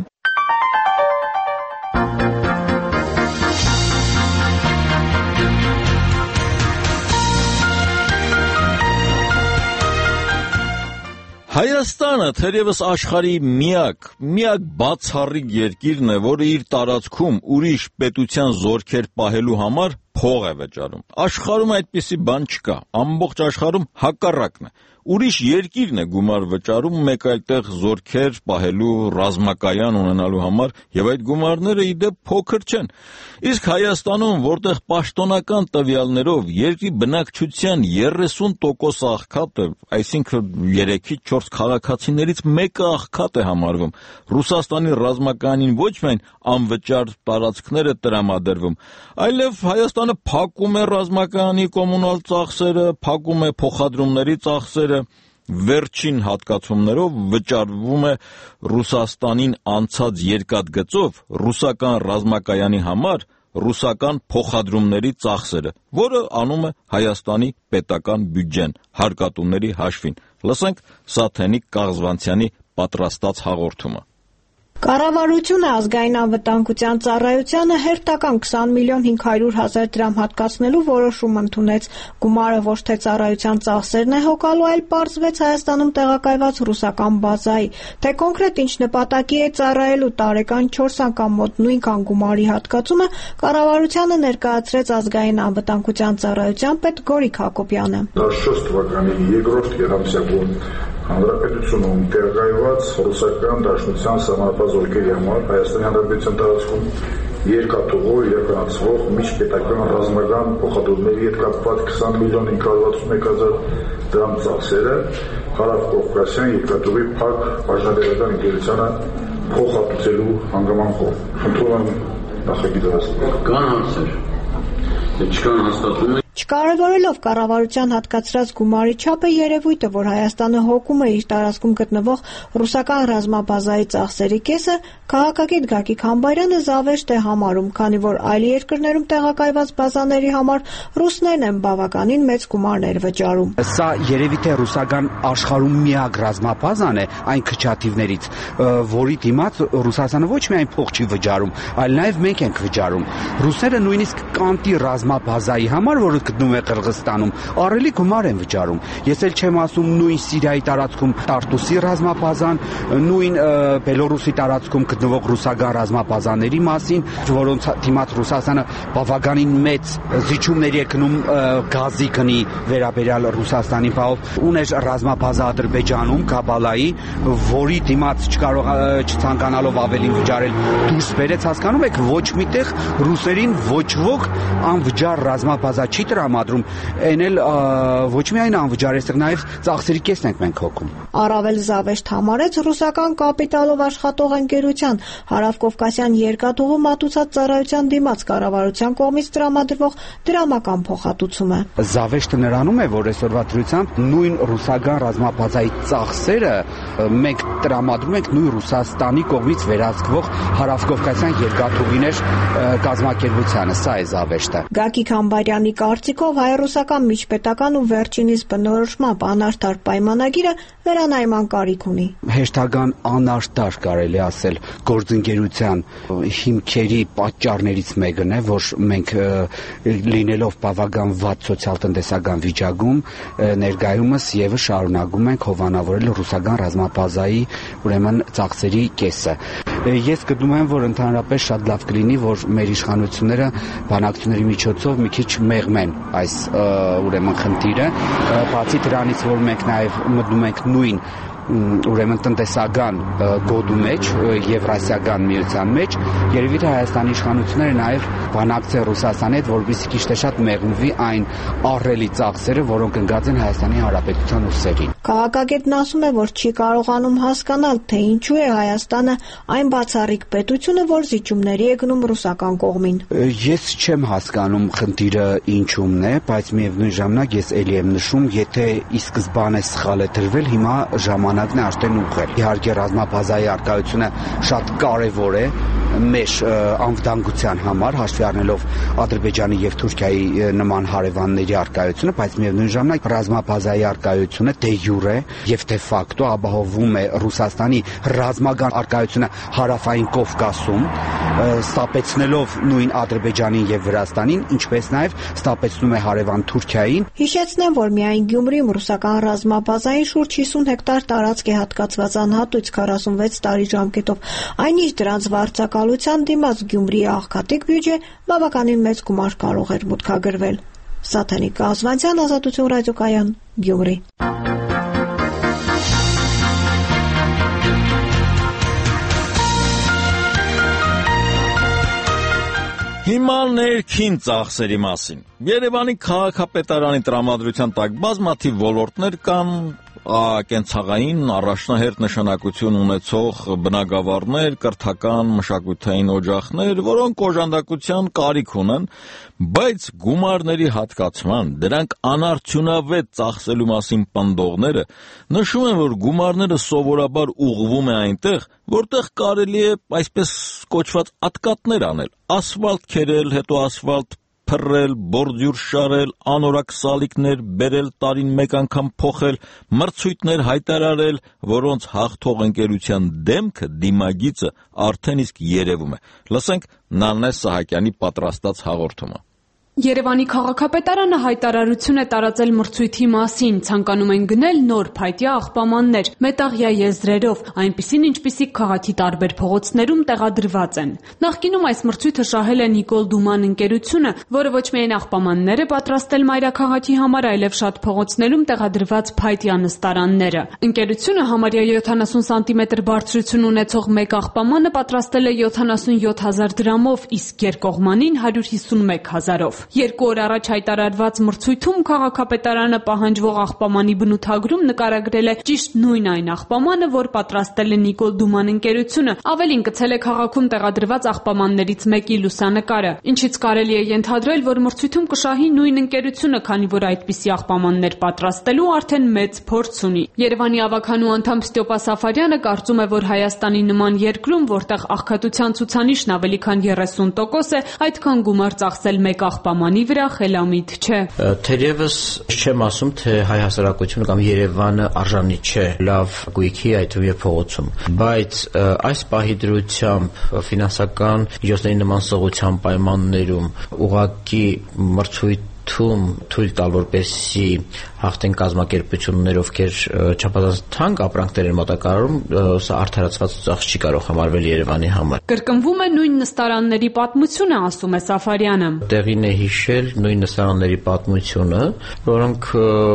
Հայաստանը թերևս աշխարհի միակ, միակ բացառիկ երկիրն է, որը իր տարածքում ուրիշ պետության զորքեր պահելու համար փող է վճարում։ Աշխարհում այդպիսի բան չկա։ Ամբողջ աշխարհում հակառակն է։ Ուրիշ երկիրն է գումար վճարում մեկ այլ տեղ զորքեր պահելու, ռազմակայան ունենալու համար, եւ այդ գումարները ի դեպ փոքր չեն։ Իսկ Հայաստանում, որտեղ պաշտոնական տվյալներով երկրի բնակչության երեսուն տոկոս աղքատը, այսինքն երեքից չորս քաղաքացիներից մեկը աղքատ է համարվում, Ռուսաստանի ռազմականին ոչ միայն անվճար տարածքներ է տրամադրվում, այլև Հայաստանը փակում է ռազմակայանի կոմունալ ծախսերը, փակում է փոխադրումների ծախսերը, վերջին հատկացումներով վճարվում է Ռուսաստանին անցած երկաթգծով ռուսական ռազմակայանի համար ռուսական փոխադրումների ծախսերը, որը անում է Հայաստանի պետական բյուջեն հարկատուների հաշվին։ Լսենք Սաթենիկ Կաղզվանցյանի պատրաստած հաղորդումը։ Կառավարությունը ազգային անվտանգության ծառայությանը հերթական քսան միլիոն հինգ հարյուր հազար դրամ հատկացնելու որոշում ընդունեց։ Գումարը ոչ թե ծառայության ծախսերն է հոգալու, այլ պարզվեց Հայաստանում տեղակայված ռուսական բազայի։ Թե կոնկրետ ինչ նպատակի է ծառայելու տարեկան չորս անգամ մոտ նույնքան գումարի հատկացումը, կառավարությանը ներկայացրեց ազգային անվտանգության ծառայության պետ Գորիկ Հակոբյանը։ տասնչորս թվականի երկրորդ եղամսյակում Հանրապետությունում տեղակայված ռուսական դաշնության սահմանապահ զորքերի համար Հայաստանի Հանրապետության տարածքում երկաթուղով իրականացվող միջպետական ռազմական փոխադրումների հետ կապված քսան միլիոն հինգ հարյուր ութսունմեկ հազար դրամ ծախսերը Հարավկովկասյան երկաթուղի փակ բաժնետերական ընկերությանը փոխհատուցելու հանգամանքով։ Խնդրում եմ նախագիծը հաստատել։ Կան հարցեր։ Չկան հաստատում Չկարևորելով կառավարության հատկացրած գումարի չափը երևույթը, որ Հայաստանը հոգում է իր տարածքում գտնվող ռուսական ռազմաբազայի ծախսերի կեսը, քաղաքագետ Գագիկ Համբարյանը զավեշտ է համարում, քանի որ այլ երկրներում տեղակայված բազաների համար ռուսներն են բավականին մեծ գումարներ վճարում։ Սա երևի թե ռուսական աշխարհում միակ ռազմաբազան է այն քչաթիվներից, որի դիմաց Ռուսաստանը ոչ միայն փող չի վճարում, այլ նաև մենք ենք վճարում։ Ռուսները նույնիսկ կանտի ռազմաբազայի համար, որը գտնվում է Qırğızstանում, առելի գումար են վճարում։ Ես էլ չեմ ասում նույն Սիրիայի տարածքում Տարտուսի ռազմաբազան, նույն Բելորուսի տարածքում գտնվող ռուսական ռազմաբազաների մասին, որոնց դիմաց Ռուսաստանը բավականին մեծ զիջումների է գնում գազի գնի վերաբերյալ Ռուսաստանի բաղով, ուներ ռազմաբազա Ադրբեջանում, Կաբալայի, որի դիմաց չկարող չցանկանալով ավելին վճարել դուրս բերեց, հասկանում եք, ոչ միտեղ ռուսերին ոչ ոք անվճար ռազմաբազա չի տրամադրում, այն էլ ոչ միայն անվճար, այստեղ նաև ծախսերի կեսն ենք մենք հոգում։ Առավել զավեշտ համարեց ռուսական կապիտալով աշխատող ընկերության Հարավկովկասյան երկաթուղու մատուցած ծառայության դիմաց կառավարության կողմից տրամադրվող դրամական փոխհատուցումը։ Զավեշտը նրանում է, որ այսօրվա դրությամբ նույն ռուսական ռազմաբազայի ծախսերը մենք տրամադրում ենք նույն Ռուսաստանի կողմից վերահսկվող Հարավկովկասյան երկաթուղիներ կազմակերպությանը, սա է զավեշտը։ Գագիկ Համբարյանի կարծիքով հայ-ռուսական միջպետական ու վերջինիս բնորոշմամբ անարդար պայմանագիրը վերանայման կարիք ունի։ Հեշտական անարդար կարելի ասել գործընկերության հիմքերի պատճառներից մեկն է, որ մենք լինելով բավական վատ սոցիալ-տնտեսական վիճակում ներկայումս եւս շարունակում ենք հովանավորել ռուսական ռազմաբազայի ուրեմն ծախսերի կեսը։ Ես գտնում եմ, որ ընդհանրապես շատ լավ կլինի, որ մեր իշխանությունները բանակցությունների միջոցով մի քիչ մեղմեն այս ուրեմն խնդիրը, բացի դրանից, որ մենք նաև մտնում ենք նույն ուրեմն տնտեսական գոտու մեջ, Եվրասիական միության մեջ, երևի թե Հայաստանի իշխանությունները նաև բանակցեն Ռուսաստանի հետ, որպեսզի քիչ թե շատ մեղմվի այն ահռելի ծախսերը, որոնք ընկած են Հայաստանի Հանրապետության ուսերին։ Քաղաքագետն ասում է, որ չի կարողանում հասկանալ, թե ինչու է Հայաստանը այն բացառիկ պետությունը, որ զիջումների է գնում ռուսական կողմին։ Ես չեմ հասկանում խնդիրը ինչումն է, բայց միևնույն ժամանակ ես ելի եմ նշում, եթե ի սկզբանե սխալ է դրվել, հիմա ժամանակն է արդեն ուղղել։ Իհարկե ռազմաբազայի արկայությունը շատ կարևոր է մեր անվտանգության համար, հաշվի առնելով Ադրբեջանի եւ Թուրքիայի նման հարևանների արկայությունը, բայց միևնույն ժամանակ ռազմաբազայի արկայությունը դե յուրե եւ դե ֆակտո ապահովում է Ռուսաստանի ռազմական արկայությունը հարավային Կովկասում, ստապեցնելով նույն Ադրբեջանին եւ Վրաստանին, ինչպես նաեւ ստապեցնում է հարևան Թուրքիային։ Հիշեցնեմ, որ միայն Գյումրիում ռուսական ռազմաբազային շուրջ հիսուն հեկտար տարածք է հատկացված անհատույց քառասունվեց տարի ժամկետով, այնինչ դրանց վարձակալության դիմաց Գյումրիի աղքատիկ բյուջե բավականին մեծ գումար կարող էր մուտքագրվել։ Սաթենիկ Կազվանցյան, Ազատություն ռադիոկայան, Գյումրի։ Հիմա ներքին ծախսերի մասին։ Երևանի քաղաքապետարանի տրամադրության տակ բազմաթիվ ոլորտներ կան, կենցաղային առաջնահերթ նշանակություն ունեցող բնագավառներ, կրթական, մշակութային օջախներ, որոնք օժանդակության կարիք ունեն, բայց գումարների հատկացման, դրանք անարդյունավետ ծախսելու մասին պնդողները նշում են, որ գումարները սովորաբար ուղղվում է այնտեղ, որտեղ կարելի է այսպես կոչված ատկատներ անել, ասֆալտ քերել, հետո ասֆալտ փռել, բորդյուր շարել, անորակ սալիկներ բերել, տարին մեկ անգամ փոխել, մրցույթներ հայտարարել, որոնց հաղթող ընկերության դեմքը, դիմագիծը արդեն իսկ երևում է։ Լսենք Նանե Սահակյանի պատրաստած հաղորդումը։ Երևանի քաղաքապետարանը հայտարարություն է տարածել մրցույթի մասին, ցանկանում են գնել նոր փայտյա աղբամաններ, մետաղյա եզրերով, այնպիսին ինչպիսիք քաղաքի տարբեր փողոցներում տեղադրված են։ Նախկինում այս մրցույթը շահել է Նիկոլ Դուման ընկերությունը, որը ոչ միայն աղբամաններ է պատրաստել մայրաքաղաքի համար, այլև շատ փողոցներում տեղադրված փայտյա նստարանները։ Ընկերությունը համարյա յոթանասուն սանտիմետր բարձրություն ունեցող մեկ աղբամանը պատրաստել է յոթանասունյոթ հազար դրամով, իսկ երկկողմանին հարյուր հիսունմեկ հազարով։ Երկու օր առաջ հայտարարված մրցույթում քաղաքապետարանը պահանջվող աղբամանի բնութագրում նկարագրել է ճիշտ նույն այն աղբամանը, որ պատրաստել է Նիկոլ Դուման ընկերությունը, ավելին գցել է քաղաքում տեղադրված աղբամաններից մեկի լուսանկարը, ինչից կարելի է ենթադրել, որ մրցույթում կշահի նույն ընկերությունը, քանի որ այդպիսի աղբամաններ պատրաստելու արդեն մեծ փորձ ունի։ Երևանի ավագանու անդամ Ստյոպա Սաֆարյանը կարծում է, որ Հայաստանի նման երկրում, որտեղ աղքատության ցուցանիշն ավելի քան երեսուն տոկոս է, այդքան գումար ծախսել մեկ աղբամանի վրա խելամիտ չէ։ Թերևս չեմ ասում, թե հայ հասարակությունը կամ Երևանը արժանի չէ լավ գույքի, այդ թվում եւ փողոցում, բայց այս պահի դրությամբ ֆինանսական միջոցների նման սղության պայմաններում ուղղակի մրցույթ թույլ տալ, որպեսզի հաղթեն կազմակերպություններ, ովքեր չափազանց թանկ ապրանքներ են մոտակարարում, սա արդարացված ծախս չի կարող համարվել Երևանի համար։ Կրկնվում է նույն նստարանների պատմությունը, ասում է Սաֆարյանը։ Տեղին է հիշել նույն նստարանների պատմությունը, որոնք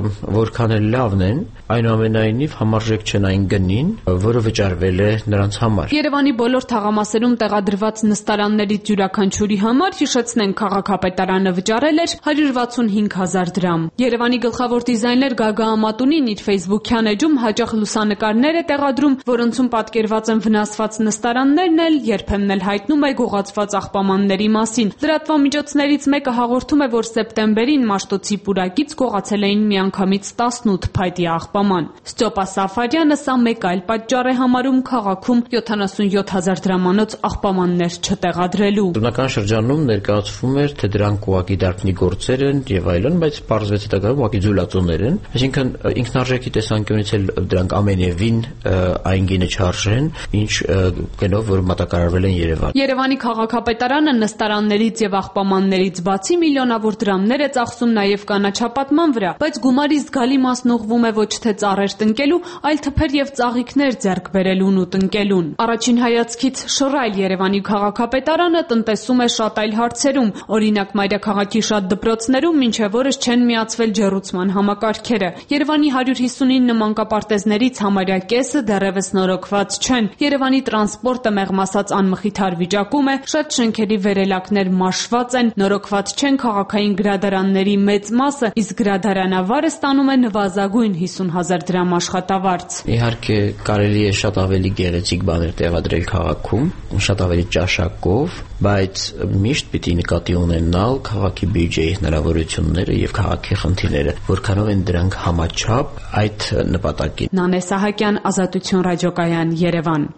որքան էլ լավն են, այնուամենայնիվ համարժեք չեն այն գնին, որը վճարվել է նրանց համար։ Երևանի բոլոր թաղամասերում տեղադրված նստարաններից յուրաքանչյուրի համար, հիշեցնենք, քաղաքապետարանը վճարել էր հարյուր վաթսունհինգ հազար դրամ։ Երևանի գլխավոր դիզայներ Գագա Ամատունին իր Facebook-յան էջում հաճախ լուսանկարներ է տեղադրում, որոնցում պատկերված են վնասված նստարաններն էլ, երբեմն էլ հայտնում է գողացված աղբամանների մասին։ Լրատվամիջոցներից մեկը հաղորդում է, որ սեպտեմբերին Մաշտոցի պուրակից գողացել էին միանգամից տասնութ փայտյա աղբաման։ Ստյոպա Սաֆարյանը սա մեկ այլ պատճառ է համարում քաղաքում յոթանասունյոթ հազար դրամանոց աղբամաններ չտեղադրելու։ Բնական շրջանում ներկայացվում էր, թե դրանք ուղղակի դարբնի գործեր են եւ այլն, բայց պարզվեց հետագայում ուղղակի ձուլածոներ են, այսինքն ինքնարժեքի տեսանկյունից էլ դրանք ամենևին այն գինը չարժեն, ինչ գնով որ մատակարարվել են Երևան։ Երևանի քաղաքապետարանը նստարաններից եւ աղբամաններից բացի միլիոնավոր դրամներ է ծախսում նաեւ կանաչապատման վրա, բայց գումարի զգալի մասն ուղղվում է ոչ թե ծառեր տնկելու, այլ թփեր եւ ծաղիկներ ձեռք բերելուն ու տնկելուն։ Առաջին հայացքից շռայլ Երևանի քաղաքապետարանը տնտեսում է շատ այլ հարցերում, օրինակ մայրաքաղաքի շատ դպրոցներում մինչև օրս չեն միացվել ջեռուցման համակարգերը։ Երևանի հարյուր հիսունինը մանկապարտեզներից համարյա կեսը դեռևս նորոգված չեն։ Երևանի տրանսպորտը մեղմ ասած անմխիթար վիճակում է, շատ շենքերի վերելակներ մաշված են, նորոգված չեն քաղաքային գրադարանների մեծ մասը, իսկ գրադարանավարը ստանում է նվազագույն հիսուն հազար դրամ աշխատավարձ։ Իհարկե կարելի է շատ ավելի գեղեցիկ բաներ տեղադրել քաղաքում, շատ ավելի ճաշակով, բայց միշտ պիտի նկատի ունենալ քաղաքի բյուջեի հնարավորությունները եւ քաղաքի խնդիրները, որքանով են դրանք համաչափ այդ նպատակին։ Նանե Սահակյան, Ազատություն ռադիոկայան, Երևան։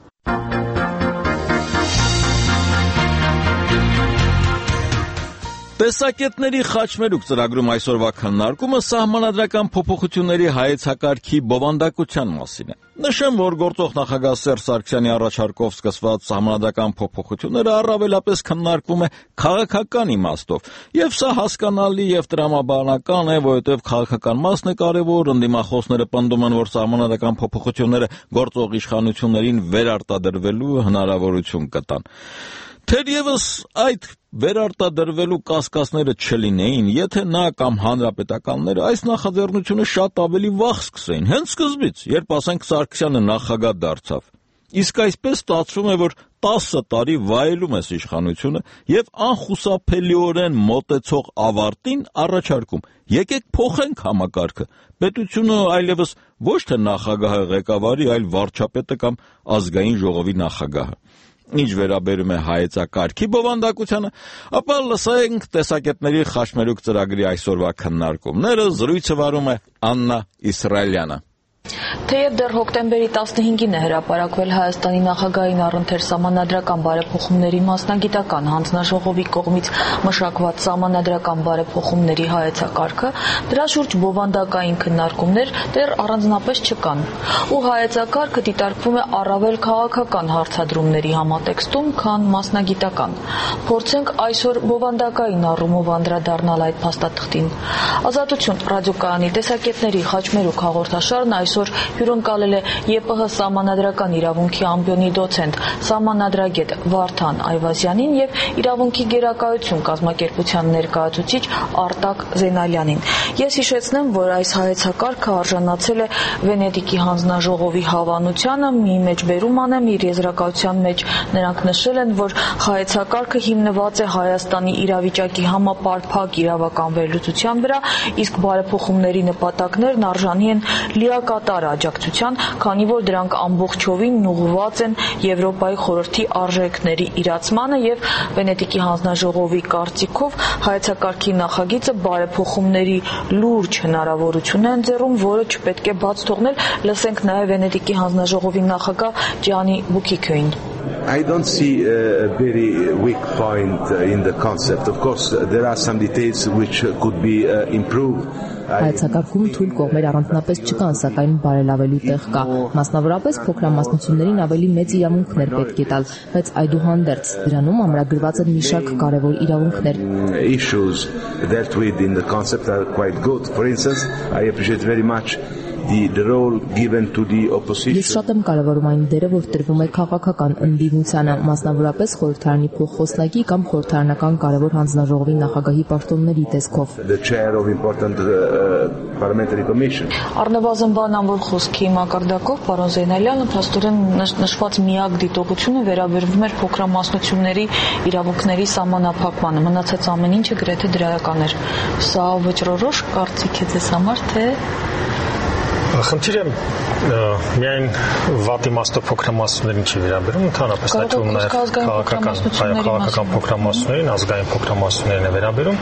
Տեսակետների խաչմերուկ ծրագրում այսօրվա քննարկումը սահմանադրական փոփոխությունների հայեցակարգի բովանդակության մասին է։ Նշեմ, որ գործող նախագահ Սերժ Սարգսյանի առաջարկով սկսված սահմանադրական փոփոխությունները առավելապես քննարկվում է քաղաքական իմաստով, եւ սա հասկանալի եւ տրամաբանական է, որովհետեւ քաղաքական մասն է կարեւոր, ընդդիմախոսները պնդում են, որ սահմանադրական փոփոխությունները գործող իշխանություններին վերարտադրվելու հնարավորություն կտան։ Թերևս այդ վերարտադրվելու կասկածները չլինեին, եթե նա կամ հանրապետականները այս նախաձեռնությունը շատ ավելի վաղ սկսեին, հենց սկզբից, երբ ասենք Սարգսյանը նախագահ դարձավ։ Իսկ այսպես ստացվում է, որ տասը տարի վայելում է իշխանությունը եւ անխուսափելիորեն մոտեցող ավարտին առաջարկում. եկեք փոխենք համակարգը։ Պետությունը այլևս ոչ թե նախագահը ղեկավարի, այլ վարչապետը կամ ազգային ժողովի նախագահը։ Ինչ վերաբերում է հայեցակարգի բովանդակությանը, ապա լսենք տեսակետների խաչմերուկ ծրագրի այսօրվա քննարկումները, զրույցը վարում է Աննա Իսրայելյանը։ Թեև դեռ հոկտեմբերի տասնհինգին է հրապարակվել Հայաստանի նախագահին առընթեր սահմանադրական բարեփոխումների մասնագիտական հանձնաժողովի կողմից մշակված սահմանադրական բարեփոխումների հայեցակարգը, դրա շուրջ բովանդակային քննարկումներ դեռ առանձնապես չկան, ու հայեցակարգը դիտարկվում է առավել քաղաքական հարցադրումների համատեքստում, քան մասնագիտական։ Փորձենք այսօր բովանդակային առումով անդրադառնալ այդ փաստաթղթին։ Ազատություն ռադիոկայանի տեսակետների խաչմերուկ հաղորդաշարն այսօր հյուրընկալել է ԵՊՀ սահմանադրական իրավունքի ամբիոնի դոցենտ, սահմանադրագետ Վարդան Այվազյանին եւ իրավունքի գերակայություն կազմակերպության ներկայացուցիչ Արտակ Զենալյանին։ Ես հիշեցնեմ, որ այս հայեցակարգը արժանացել է Վենետիկի հանձնաժողովի հավանությանը, մի մեջբերում անեմ իր եզրակացության մեջ նրանք նշել են, որ հայեցակարգը հիմնված է Հայաստանի իրավիճակի համապարփակ իրավական վերլուծության վրա, իսկ բարեփոխումների նպատակներն արժանի են լիակատար աջակցության, քանի որ դրանք ամբողջովին ուղղված են Եվրոպայի խորհրդի արժեքների իրացմանը եւ Վենետիկի հանձնաժողովի կարծիքով հայեցակարգի նախագիծը բարեփոխումների լուրջ հնարավորություն է ընձեռում, որը չպետք է բաց թողնել։ Լսենք նաեւ Վենետիկի հանձնաժողովի նախագահ Ջանի Բուկիկյոին։ I don't see a very weak point in the concept. Of course, there are some details which could be uh, improved. Հայեցակարգում թույլ կողմեր առանձնապես չկան, սակայն բարելավելու տեղ կա։ Մասնավորապես փոքրամասնություններին ավելի մեծ իրավունքներ պետք է տալ, բայց այդուհանդերձ դրանում ամրագրված են մի շարք կարևոր իրավունքներ։ Issues dealt with in the concept are quite good. For instance, I appreciate very much The, the role given to the opposition. Ես շատ եմ կարևորում այն դերը, որ տրվում է քաղաքական ընդդիմությանը, մասնավորապես խորհրդարանի փոխխոսնակի կամ խորհրդարանական կարևոր հանձնաժողովի նախագահի պաշտոնների տեսքով։ The chair of important uh, parliamentary commission. Առնվազն բանավոր խոսքի մակարդակով պարոն Զենալյանը փաստորեն նշված միակ դիտողությունը վերաբերվում էր փոքրամասնությունների իրավունքների սահմանափակմանը, մնացած ամեն ինչը գրեթե դրական էր։ Սա վճռորոշ կարծիք է ձեզ համար, թե Խնդիրը միայն վատ իմաստով փոքրամասնություններին չի վերաբերում, ընդհանրապես դա թվում նաև քաղաքական, քաղաքական փոքրամասնություններին, ազգային փոքրամասնություններին է վերաբերում։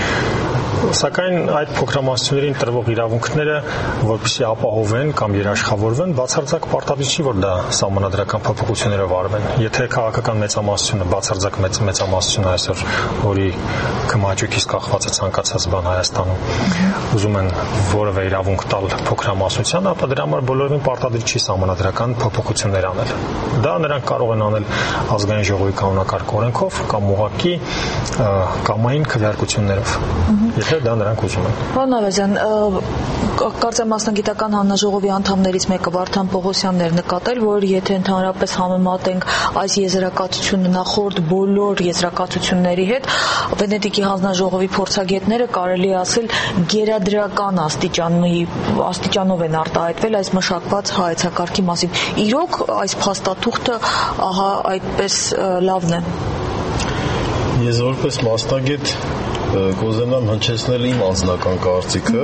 Սակայն այդ փոքրամասնություններին տրվող իրավունքները, որպեսզի ապահովեն կամ երաշխավորվեն, բացարձակ պարտադիր չի, որ դա սահմանադրական փոփոխություններով արվեն։ Եթե քաղաքական մեծամասնությունը բացարձակ մեծ մեծամասնությունը այսօր, որի կմաճուկից կախված է ցանկացած բան Հայաստանում, ուզում են որևէ իրավունք տալ փոքրամասնության, ապա դրա համար բոլորովին պարտադիր չի սահմանադրական փոփոխություններ անել։ Դա նրանք կարող են անել ազգային ժողովի կանոնակարգ օրենքով կամ ուղղակի կամային քվեարկություններով։ Եթե դա նրանք ուզում են։ Պարոն Այվազյան, կարծեմ մասնագիտական հանձնաժողովի անդամներից մեկը Վարդան Պողոսյանն էր նկատել, որ եթե ընդհանրապես համեմատենք այս եզրակացությունը նախորդ բոլոր եզրակացությունների հետ, Վենետիկի հանձնաժողովի փորձագետները կարելի է ասել գերադրական աստիճանի աստիճանով են արտահայտվել այս մշակված հայեցակարգի մասին։ Իրոք այս փաստաթուղթը ահա այդպես լավն է։ Ես որպես մասնագետ կուզենամ հնչեցնել իմ անձնական կարծիքը։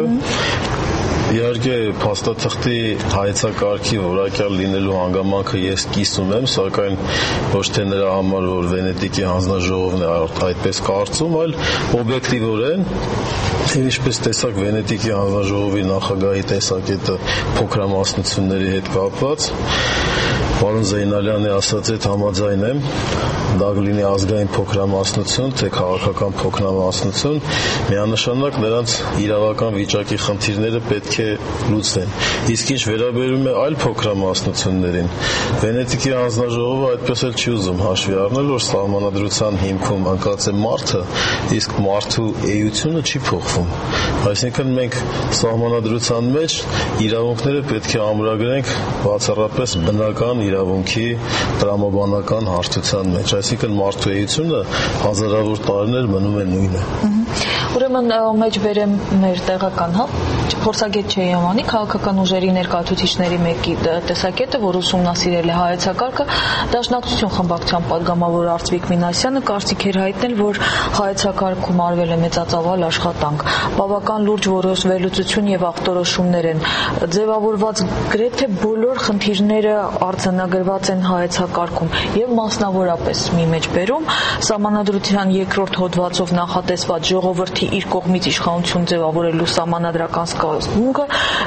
Իհարկե փաստաթղթի հայեցակարգի որակյալ լինելու հանգամանքը ես կիսում եմ, սակայն ոչ թե նրա համար, որ Վենետիկի հանձնաժողովն է այդպես կարծում, այլ օբյեկտիվորեն, ինչպես տեսակ Վենետիկի հանձնաժողովի նախագահի տեսակետը փոքրամասնությունների հետ կապված, պարոն Զեյնալյանի ասած հետ համաձայն եմ, դա կլինի ազգային փոքրամասնություն, թե քաղաքական փոքրամասնություն, միանշանակ նրանց իրավական վիճակի խնդիրները պետք է լուծվեն։ Իսկ ինչ վերաբերում է այլ փոքրամասնություններին, Վենետիկի հանձնաժողովը այդպես էլ չի ուզում հաշվի առնել, որ սահմանադրության հիմքում ընկած է մարդը, իսկ մարդու էությունը չի փոխվում։ Այսինքն մենք սահմանադրության մեջ իրավունքները պետք է ամրագրենք բացառապես բնական իրավունքի տրամաբանական հարթության մեջ, այսինքն մարդու էությունը հազարավոր տարիներ մնում է նույնը։ Ուրեմն մեջ բերեմ մեր տեղական, հա, փորձագետ Չեյամանի, քաղաքական ուժերի ներկայացուցիչների մեկի տեսակետը, որ ուսումնասիրել է հայեցակարգը, Դաշնակցություն խմբակցության պատգամավոր Արծվիկ Մինասյանը կարծիք էր հայտնել, որ հայեցակարգում արվել է մեծածավալ աշխատանք, բավական լուրջ վերլուծություն եւ ախտորոշումներ են ձևավորված, գրեթե բոլոր խնդիրները արձանագրված են հայեցակարգում եւ մասնավորապես մի մեջ բերում սահմանադրության երկրորդ հոդվածով նախատեսված ժողովրդի ժողովրդի իր կողմից իշխանություն ձևավորելու սահմանադրական սկզբունքը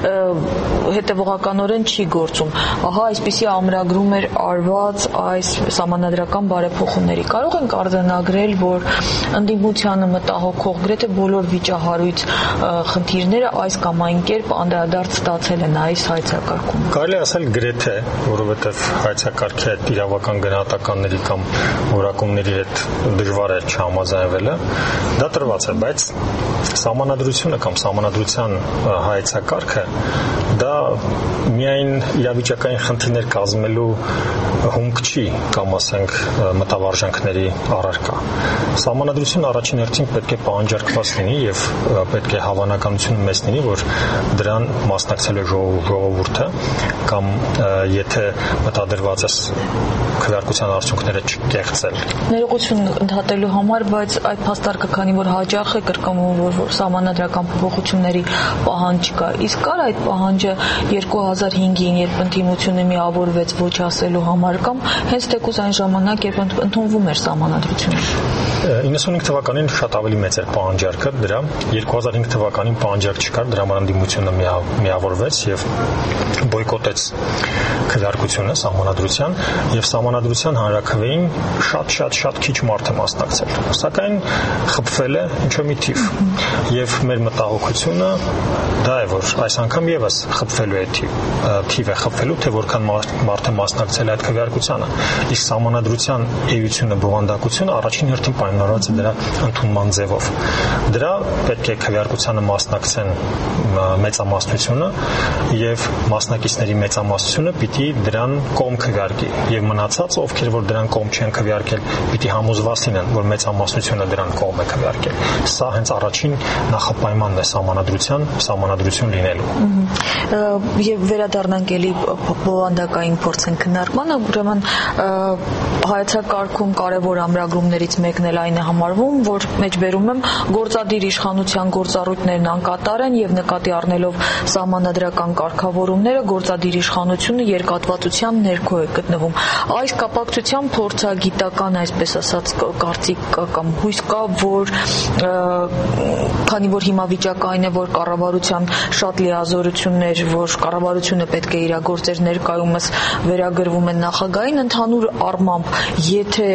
հետևողականորեն չի գործում։ Ահա այսպիսի ամրագրում էր արված այս սահմանադրական բարեփոխումների։ Կարող ենք արձանագրել, որ ընդդիմությանը մտահոգող գրեթե բոլոր վիճահարույց խնդիրները այս կամ այն կերպ անդրադարձ ստացել են այս հայցակարգում։ Կարելի ասել գրեթե, որովհետև հայցակարգի այդ իրավական գնահատականների կամ որակումների հետ դժվար է չհամաձայնվելը, դա տրված է, բայց սահմանադրությունը կամ սահմանադրության հայեցակարգը դա միայն իրավիճակային խնդիրներ կազմելու հումք չի կամ ասենք մտավարժանքների առարկա։ Սահմանադրությունը առաջին հերթին պետք է պահանջարկված լինի եւ պետք է հավանականությունը մեծ լինի, որ դրան մասնակցել է ժողովուրդը կամ եթե մտադրված է քվեարկության արդյունքները չկեղծել։ Ներողություն ընդհատելու համար, բայց այդ փաստարկը քանի որ հաջող է կրկնվում, որ սահմանադրական փոփոխությունների պահանջ կա, իսկ կար այդ պահանջը երկու հազար հինգին, երբ ընդդիմությունը միավորվեց ոչ ասելու համար կամ հենց թեկուզ այն ժամանակ, երբ ընդունվում էր սահմանադրությունը։ իննսունհինգ թվականին շատ ավելի մեծ էր պահանջարկը դրա, երկու հազար հինգ թվականին պահանջարկ չկար, դրա համար ընդդիմությունը միավորվեց եւ բոյկոտեց քվեարկությունը սահմանադրության եւ սահմանադրության հանրաքվեին շատ-շատ-շատ քիչ մարդ է մասնակցել։ Սակայն խփվել է ինչ-որ մի թիվ եւ մեր մտահոգությունը դա է, որ այս անգամ եւս խփվելու է թիվ, թիվ է խփվելու, թե որքան մարդ է մասնակցել այդ քվեարկությանը։ Իսկ սահմանադրության էությունը, բովանդակությունը առաջին հերթին պայմանավորված է դրա ընդունման ձևով։ Դրա պետք է քվեարկությանը մասնակցեն մեծամասնությունը եւ մասնակիցների մեծամասնությունը պիտի դրան կողմ քվեարկի եւ մնացածը, ովքեր որ դրան կողմ չեն քվեարկել, պիտի համոզված լինեն, որ մեծամասնությունը դրան կողմ է քվեարկել։ Սա հենց առաջին նախապայմանն է սահմանադրության, սահմանադրություն լինելու։ Եվ վերադառնանք էլի բովանդակային փորձեն քննարկմանը, ուրեմն հայեցակարգում կարևոր ամրագրումներից մեկն էլ այն է համարվում, որ մեջբերում եմ գործադիր իշխանության գործառույթներն անկատար են եւ նկատի առնելով սահմանադրական կարգավորումները գործադիր իշխանությունը երկատվածության ներքո է գտնվում։ Այս կապակցությամբ փորձագիտական, այսպես ասած, կարծիք կամ հույս կա, որ քանի որ հիմա վիճակը այն է, որ կառավարության շատ լիազորություններ, որ կառավարությունը պետք է իրագործեր ներկայումս վերագրվում են նախագահին, ընդհանուր առմամբ, եթե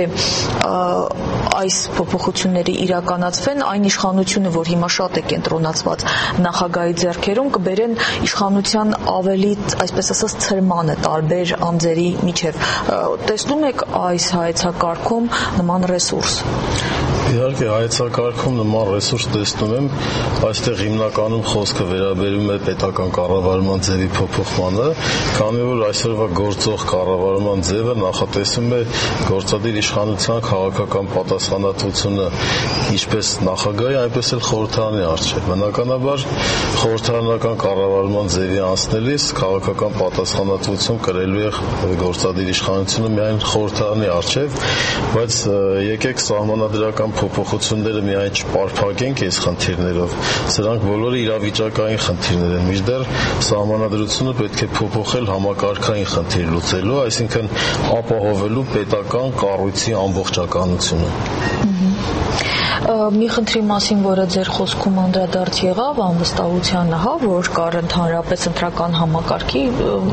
այս փոփոխությունները իրականացվեն, այն իշխանությունը, որ հիմա շատ է կենտրոնացված նախագահի ձեռքերում, կբերեն իշխանության ավելի, այսպես ասած, ցրմանը տարբեր անձերի միջև։ Տեսնում եք այս հայեցակարգում նման ռեսուրս։ Իհարկե հայեցակարգում նման ռեսուրս տեսնում եմ, այստեղ հիմնականում խոսքը վերաբերում է պետական կառավարման ձևի փոփոխմանը, քանի որ այսօրվա գործող կառավարման ձևը նախատեսում է գործադիր իշխանության քաղաքական պատասխանատվությունը ինչպես նախագահի, այնպես էլ խորհրդարանի առջև։ Բնականաբար խորհրդարանական կառավարման ձևի անցնելիս քաղաքական պատասխանատվություն կրելու է գործադիր իշխանությունը միայն խորհրդարանի առջև, բայց եկեք սահմանադրական փոփոխությունները միայն չպարփակենք այս խնդիրներով, սրանք բոլորը իրավիճակային խնդիրներ են, մինչդեռ սահմանադրությունը պետք է փոփոխել համակարգային խնդիր լուծելու, այսինքն ապահովելու պետական կառույցի ամբողջականությունը։ Մի խնդրի մասին, որը ձեր խոսքում անդրադարձ եղավ, անվստահությանը, հա, որ կար ընդհանրապես ընտրական համակարգի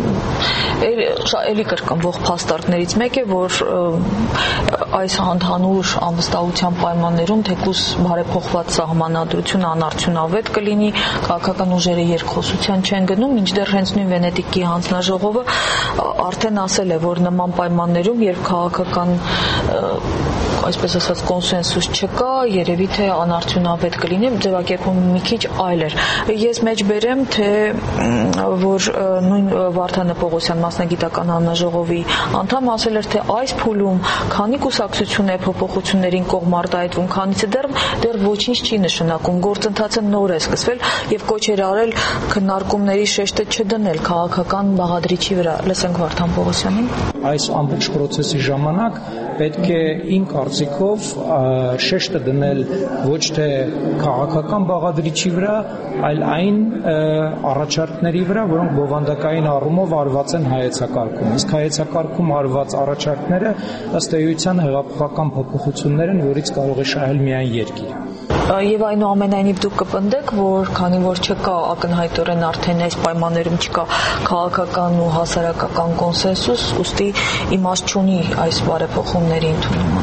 էլի կրկնվող փաստարկներից մեկ է, որ այս ընդհանուր անվստահության պայմաններում թեկուզ բարեփոխված սահմանադրությունը անարդյունավետ կլինի, քաղաքական ուժերը երկխոսության չեն գնում, մինչդեռ հենց նույն Վենետիկի հանձնաժողովը արդեն ասել է, որ նման պայմաններում, երբ քաղաքական այսպես ասած կոնսենսուս չկա, երևի թե անարդյունավետ կլինի, ձևակերպումը մի քիչ այլ էր։ Ես մեջբերեմ, թե որ նույն Վարդան Պողոսյան մասնագիտական հանձնաժողովի անդամ ասել էր, թե այս փուլում քանի կուսակցություն է փոփոխություններին կողմ արտահայտվում, քանիցը դեռ դեռ ոչինչ չի նշանակում, գործընթացը նոր է սկսվել եւ կոչ էր արել քննարկումների շեշտը չդնել քաղաքական բաղադրիչի վրա։ Լսենք Վարդան Պողոսյանին։ Այս ամբողջ process-ի ժամանակ պետք է իմ կարծիքով շեշտը դնել ոչ թե քաղաքական բաղադրիչի վրա, այլ այն առաջարկների վրա, որոնք բովանդակային առումով արված են հայեցակարգում։ Իսկ հայեցակարգում արված առաջարկները ըստ էության հեղափոխական փոփոխություններ են, որից կարող է շահել միայն երկիրը։ Եվ այնուամենայնիվ դուք կպնդեք, որ քանի որ չկա ակնհայտորեն արդեն այս պայմաններում չկա քաղաքական ու հասարակական կոնսենսուս, ուստի իմաստ չունի այս բարեփոխումների ընդունումը։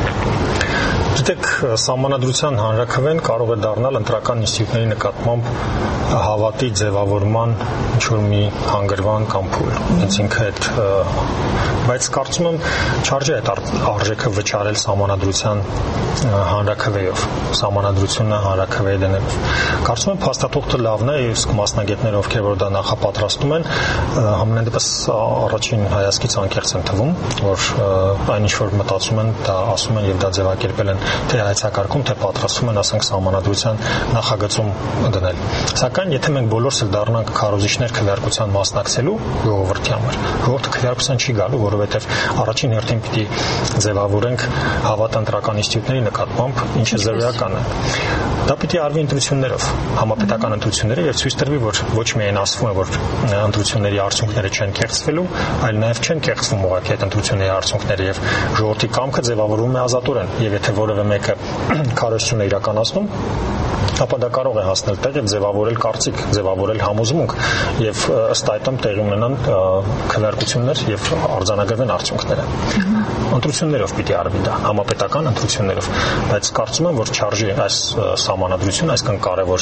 Գիտեք, Սահմանադրության հանրաքվեն կարող է դառնալ ընտրական ինստիտուտների նկատմամբ հավատի ձևավորման ինչ-որ մի հանգրվան կամ փուլ։ Հենց ինքը այդ, բայց կարծում եմ չարժե այդ արժեքը վճարել Սահմանադրության հանրաքվեով, Սահմանադրությունը հանրաքվեի դնելով։ Կարծում եմ փաստաթուղթը լավն է, իսկ մասնագետները, ովքեր որ դա նախապատրաստում են, համենայն դեպս առաջին հայացքից անկեղծ են թվում, որ այն ինչ որ մտածում են, դա ասում են եւ դա ձևակերպել են թե հայցակարգում, թե պատրաստվում են, ասենք, Սահմանադրության նախագծում դնել։ Սակայն եթե մենք բոլորս էլ դառնանք քարոզիչներ քվեարկության մասնակցելու ժողովրդի համար, ժողովուրդը քվեարկության չի գալու, որովհետև առաջին հերթին պիտի ձևավորենք հավատ ընտրական ինստիտուտների նկատմամբ, ինչը զրոյական է։ Դա պիտի արվի ընտրություններով, համապետական ընտրությունները, եւ ցույց տրվի, որ ոչ միայն ասվում է, որ ընտրությունների արդյունքները չեն կեղծվելու, այլ նաեւ չեն կեղծվում ուղղակի այդ ընտրությունների արդյունքները, եւ ժողովրդի կամքը ձևավորվում է ազատորեն, եւ եթե որևէ մեկը քարոզություն է իրականացնում, ապա դա կարող է հասնել տեղ եւ ձևավորել կարծիք, ձևավորել համոզմունք եւ ըստ այդմ տեղի ունենան քվեարկություններ եւ արձանագրվեն արդյունքները։ Ընտրություններով պիտի արվի դա, համապետական ընտրություններով, բայց կարծում եմ, որ չարժի այս Սահմանադրությունը, այսքան կարևոր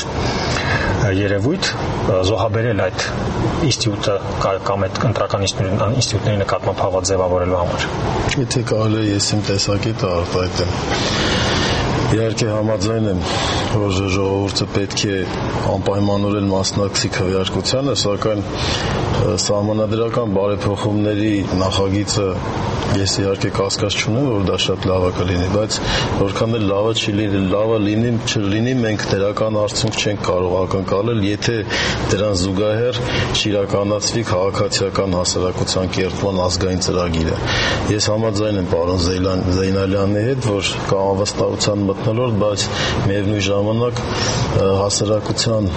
երևույթ զոհաբերել այդ ինստիտուտը կամ այդ ընտրական ինստիտուտների նկատմամբ հավատ ձևավորելու համար։ Եթե կարելի է, ես իմ տեսակետը արտահայտեմ։ Իհարկե համաձայն եմ, որ ժողովուրդը պետք է անպայմանորեն մասնակցի քվեարկությանը, սակայն սահմանադրական բարեփոխումների նախագիծը ես իհարկե կասկած չունեմ, որ դա շատ լավը կլինի, բայց որքան էլ լավը չի լինի, լավը լինի, չլինի, մենք դրական արդյունք չենք կարող ակնկալել, եթե դրան զուգահեռ չիրականացվի քաղաքացիական հասարակության կերտման ազգային ծրագիրը։ Ես համաձայն եմ պարոն Զեյնալյանի հետ, որ կա անվստահության մթնոլորտ, բայց միևնույն ժամանակ հասարակության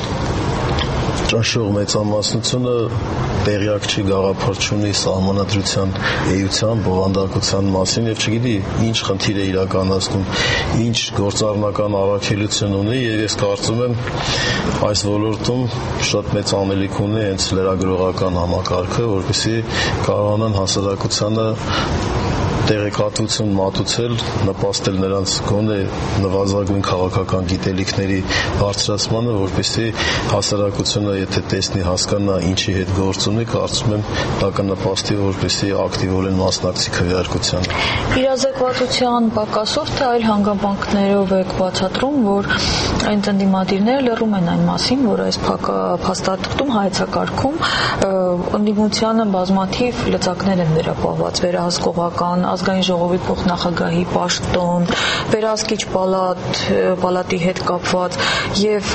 ճնշող մեծամասնությունը տեղյակ չի, գաղափար չունի Սահմանադրության էության, բովանդակության մասին եւ չգիտի ինչ խնդիր է իրականացնում, ինչ գործառնական առաքելություն ունի, եւ ես կարծում եմ այս ոլորտում շատ մեծ անելիք ունի հենց լրագրողական համակարգը, որպեսզի կարողանան հասարակությանը տեղեկատվություն մատուցել, նպաստել նրանց գոնե նվազագույն քաղաքական գիտելիքների բարձրացմանը, որպեսզի հասարակությունը, եթե տեսնի, հասկանա ինչի հետ գործ ունի, կարծում եմ դա կնպաստի, որպեսզի ակտիվորեն մասնակցի քվեարկությանը։ Իրազեկվածության պակասով թե այլ հանգամանքներով եք բացատրում, որ այն ընդդիմադիրները լռում են այն մասին, որ այս փաստաթղթում հայեցակարգում ընդդիմությանը բազմաթիվ լծակներ են վերապահված, վերահսկողական, ազգային ժողովի փոխնախագահի պաշտոն, վերահսկիչ պալատ, պալատի հետ կապված եւ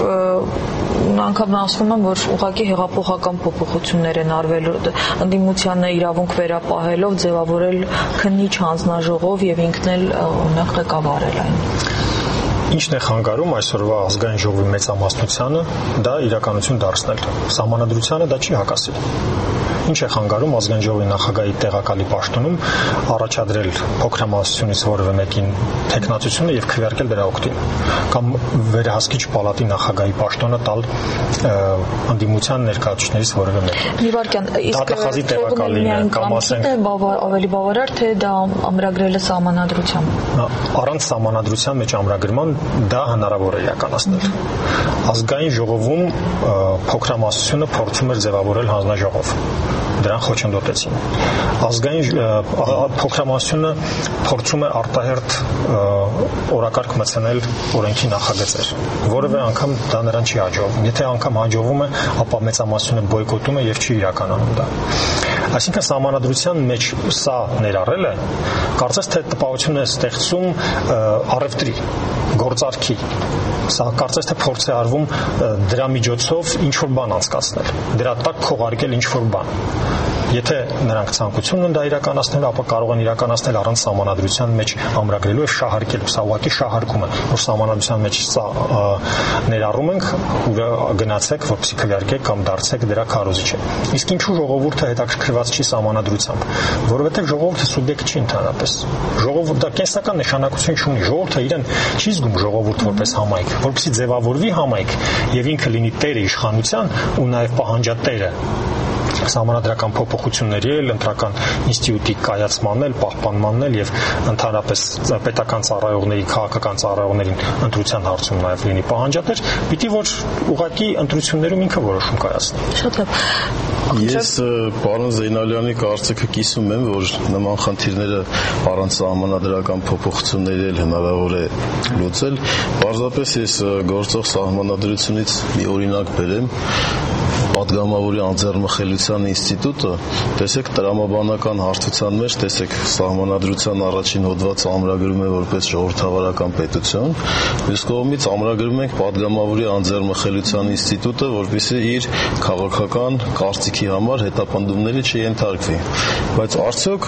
անգամ ասվում են, որ ուղղակի հեղափոխական փոփոխություններ են արվել ընդդիմությանը իրավունք վերապահելով ձևավորել քննիչ հանձնաժողով եւ ինքն էլ օրինակ ղեկավարել այն։ Ինչն է խանգարում այսօրվա ազգային ժողովի մեծամասնությանը դա իրականություն դարձնել։ Սահմանադրությանը դա չի հակասի։ Ինչ է խանգարում ազգային ժողովի նախագահի տեղակալի պաշտոնում առաջադրել փոքրամասնությունից որևէ մեկին տեխնացությունը եւ քվեարկել դրա օգտին կամ վերահսկիչ պալատի նախագահի պաշտոնը տալ ընդդիմության ներկայացուցիչներից որևէ մեկին։ Իվարկյան, իսկ տեղակալին կամ ասենք ավելի բավարար թե դա ամրագրելը Սահմանադրությամբ։ Առանց Սահմանադրության մեջ ամրագրման դա հնարավոր է իրականացնել։ Ազգային ժողովում փոքրամասնությունը փորձում էր ձևավորել հանձնաժողով։ Դրան խոչընդոտեցին։ Ազգային փոքրամասնությունը փորձում է արտահերթ օրակարգ մտցնել օրենքի նախագծեր։ Որևէ անգամ դա նրան չի հաջողվում։ Եթե անգամ հաջողվում է, ապա մեծամասնությունը բոյկոտում է եւ չի իրականանում դա։ Այսինքն Սահմանադրության մեջ սա ներառելը կարծես թե տպավորություն է ստեղծում առևտրի, գործարքի։ Սա կարծես թե փորձ է արվում դրա միջոցով ինչ-որ բան անցկացնել, դրա տակ քողարկել ինչ-որ բան։ Եթե նրանք ցանկություն ունեն դա իրականացնել, ապա կարող են իրականացնել առանց Սահմանադրության մեջ ամրագրելու եւ շահարկելու։ Սա ուղղակի շահարկում է, որ Սահմանադրության մեջ սա ներառում ենք, գնացեք, որպեսզի քվեարկեք կամ դարձեք դրա քարոզիչը։ Իսկ ինչու ժողովուրդը հետաքրքրված չի Սահմանադրությամբ, որովհետեւ ժողովուրդը սուբյեկտ չի ընդհանրապես։ Ժողովուրդը դա կենսական նշանակություն չունի, ժողովուրդը իրեն չի զգում ժողովուրդ որպես համայնք, որպեսզի ձևավորվի համայնք եւ ինքը լինի տերը իշխանության ու նաեւ պահանջատերը Սահմանադրական փոփոխությունների էլ ընտրական ինստիտուտի կայացմանն էլ, պահպանմանն էլ եւ ընդհանրապես պետական ծառայողների, քաղաքական ծառայողներին ընտրության հարցում նաեւ լինի պահանջատեր, պիտի որ ուղղակի ընտրություններում ինքը որոշում կայացնի։ Շատ լավ։ Ես պարոն Զեյնալյանի կարծիքը կիսում եմ, որ նման խնդիրները առանց սահմանադրական փոփոխությունների էլ հնարավոր է լուծել։ Պարզապես ես գործող սահմանադրությունից մի օրինակ բերեմ։ Պատգամավորի անձեռնմխելիության ինստիտուտը, տեսեք տրամաբանական հարթության մեջ, տեսեք սահմանադրության առաջին հոդվածը ամրագրում է որպես ժողովրդավարական պետություն, մյուս կողմից ամրագրում ենք պատգամավորի անձեռնմխելիության ինստիտուտը, որպեսզի իր քաղաքական կարծիքի համար հետապնդումների չենթարկվի։ Բայց արդյոք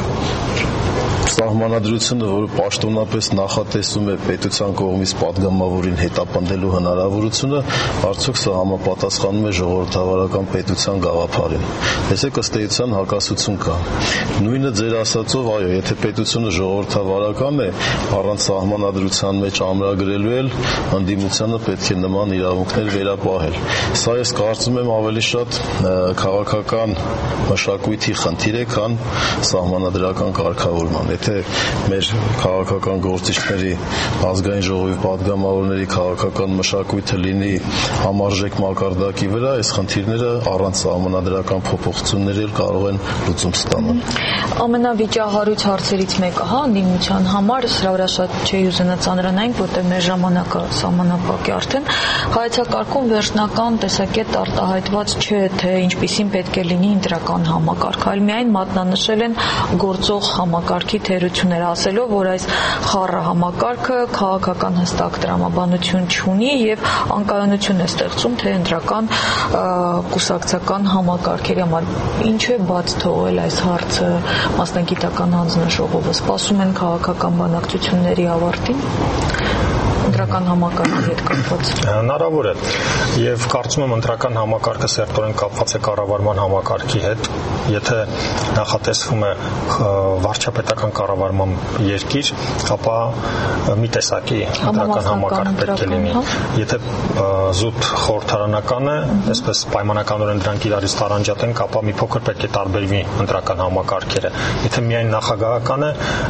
սահմանադրությունը, որը պաշտոնապես նախատեսում է պետության կողմից պատգամավորին հետապնդելու հնարավորությունը, արդյոք սա համապատասխանում է ժողովրդավարական պետության գաղափարին։ Տեսեք, ըստ էության հակասություն կա։ Նույնը ձեր ասածով, այո, եթե պետությունը ժողովրդավարական է, առանց սահմանադրության մեջ ամրագրելու էլ ընդդիմությանը պետք է նման իրավունքներ վերապահել։ Սա ես կարծում եմ ավելի շատ քաղաքական մշակույթի խնդիր է, քան սահմանադրական կարգավորման։ Եթե մեր քաղաքական գործիչների ազգային ժողովի պատգամավորների քաղաքական մշակույթը լինի համարժեք մակարդակի վրա, այս խնդիրները առանց սահմանադրական փոփոխությունների էլ կարող են լուծում ստանալ։ Ամենավիճահարույց հարցերից մեկը, հա, ընդդիմության համար, սրա վրա շատ չի ուզենա ծանրանայինք, որտեղ մեր ժամանակը սահմանափակ է արդեն, հայեցակարգում վերջնական տեսակետ արտահայտված չէ, թե ինչպիսին պետք է լինի ընտրական համակարգ, այլ միայն մատնանշել են գործող համակարգի թերություններ, ասելով, որ այս խառը համակարգը քաղաքական հստակ տրամաբանություն չունի եւ անկայունություն է ստեղծում թե ընտրական կուսակցական համակարգերի համար։ Ինչու է բաց թողել այս հարցը մասնագիտական հանձնաժողովը, սպասում են քաղաքական բանակցությունների ավարտին ընտրական համակարգի հետ կապված։ Հնարավոր է եւ կարծում եմ ընտրական համակարգը սերտորեն կապված է կառավարման համակարգի հետ, եթե նախատեսվում է վարչապետական կառավարման երկիր, ապա մի տեսակի ընտրական համակարգ պետք է լինի։ Եթե զուտ խորհրդարանական է, այսպես պայմանականորեն դրանք իրարից տարանջատենք, ապա մի փոքր պետք է տարբերվի ընտրական համակարգերը։ Եթե միայն նախագահական է,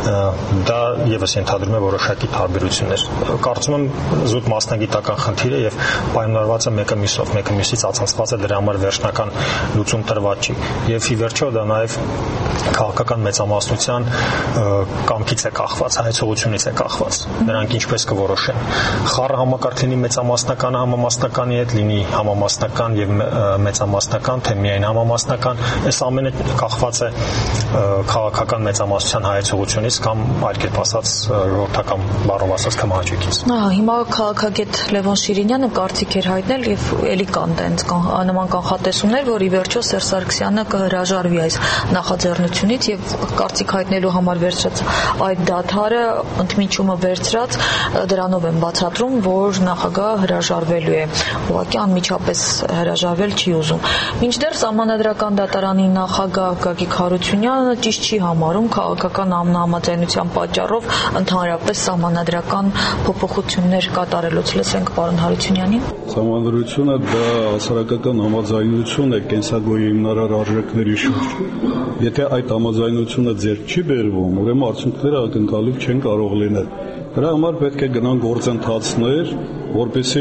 դա եւս ենթադրում է որոշակի տարբերություններ։ Կարծում եմ զուտ մասնագիտական խնդիր է եւ պայմանավորված է մեկը մյուսով, մեկը մյուսից ածանցված է, դրա համար վերջնական լուծում տրված չի։ Եվ ի վերջո դա նաեւ քաղաքական մեծամասնության կամքից է կախված, հայեցողությունից է կախված։ Նրանք ինչպես կորոշեն։ Խառը համակարգ լինի մեծամասնականը համամասնականի հետ, լինի համամասնական եւ մեծամասնական, թե միայն համամասնական, այս ամենը կախված է քաղաքական մեծամասնության հայեցողությունից կամ այլ կերպ ասած ժողովրդական բառով ասած կմահաճույքից։ Հիմա քաղաքագետ Լևոն Շիրինյանը կարծիք էր հայտնել եւ ելի կան տենց նման կանխատեսումներ, որ ի վերջո Սերժ Սարգսյանը կհրաժարվի այս նախաձեռնությունից եւ կարծիք հայտնելու համար վերցրած այդ դադարը ընդմիջումը վերցրած դրանով են բացատրում, որ նախագահը հրաժարվելու է։ Ուղղակի անմիջապես հրաժարվել չի ուզում։ Մինչդեռ Սահմանադրական դատարանի նախագահ Գագիկ Հարությունյանը ճիշտ չի համարում քաղաքական ամենահամաձայնության պատճառով ընդհանրապես սահմանադրական փոփոխություններ կատարելուց։ Լսենք պարոն Հարությունյանին։ Սահմանադրությունը դա հասարակական համաձայնություն է կենսագոյի հիմնարար արժեքների շուրջ։ Եթե այդ համաձայնությունը ձեռք չի բերվում, ուրեմն արդյունքները ակնկալիք չեն կարող լինել։ Դրա համար պետք է գնան գործընթացներ, որպեսզի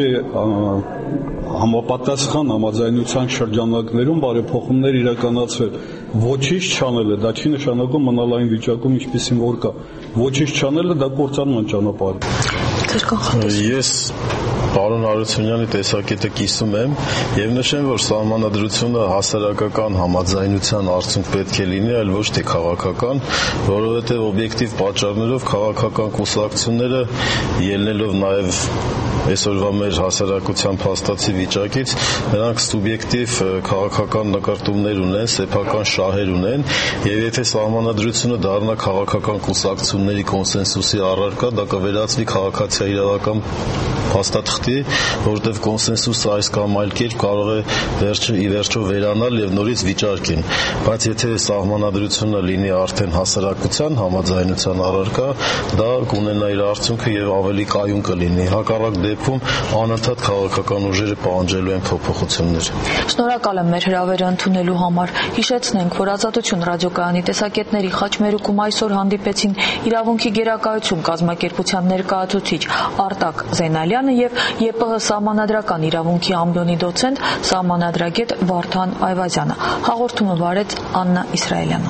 համապատասխան համաձայնության շրջանակներում բարեփոխումներ իրականացվեն։ Ոչինչ չանելը դա չի նշանակում մնալ այն վիճակում, ինչպեսին որ կա։ Ոչինչ չանելը դա կործանման ճանապարհ է։ Ես պարոն Հարությունյանի տեսակետը կիսում եմ եւ նշեմ, որ սահմանադրությունը հասարակական համաձայնության արդյունք պետք է լինի, այլ ոչ թե քաղաքական, որովհետեւ օբյեկտիվ պատճառներով քաղաքական կուսակցությունները ելնելով նաեւ այսօրվա մեր հասարակության փաստացի վիճակից, նրանք սուբյեկտիվ քաղաքական նկարտումներ ունեն, սեփական շահեր ունեն, եւ եթե սահմանադրությունը դառնա քաղաքական կուսակցությունների կոնսենսուսի առարկա, դա կվերածվի քաղաքացիայի իրավական փաստաթղթի, որտեղ կոնսենսուսը այս կամ այլ կերպ կարող է վերջը ի վերջո վերանալ եւ նորից վիճարկեն, բայց եթե սահմանադրությունը լինի արդեն հասարակության համաձայնության առարկա, դա կունենա իր արդյունքը եւ ավելի կայուն կլինի։ Հակառակ դեպքում անընդհատ քաղաքական ուժերը պահանջելու են փոփոխություններ։ Շնորհակալ եմ մեր հրավերը ընդունելու համար։ Հիշեցնենք, որ Ազատություն ռադիոկայանի տեսակետների խաչմերուկում այսօր հանդիպեցին իրավունքի գերակայություն կազմակերպության ներկայացուցիչ Արտակ Զենալյանը եւ ԵՊՀ սահմանադրական իրավունքի ամբիոնի դոցենտ սահմանադրագետ Վարդան Այվազյանը։ Հաղորդումը վարեց Աննա Իսրայելյանը։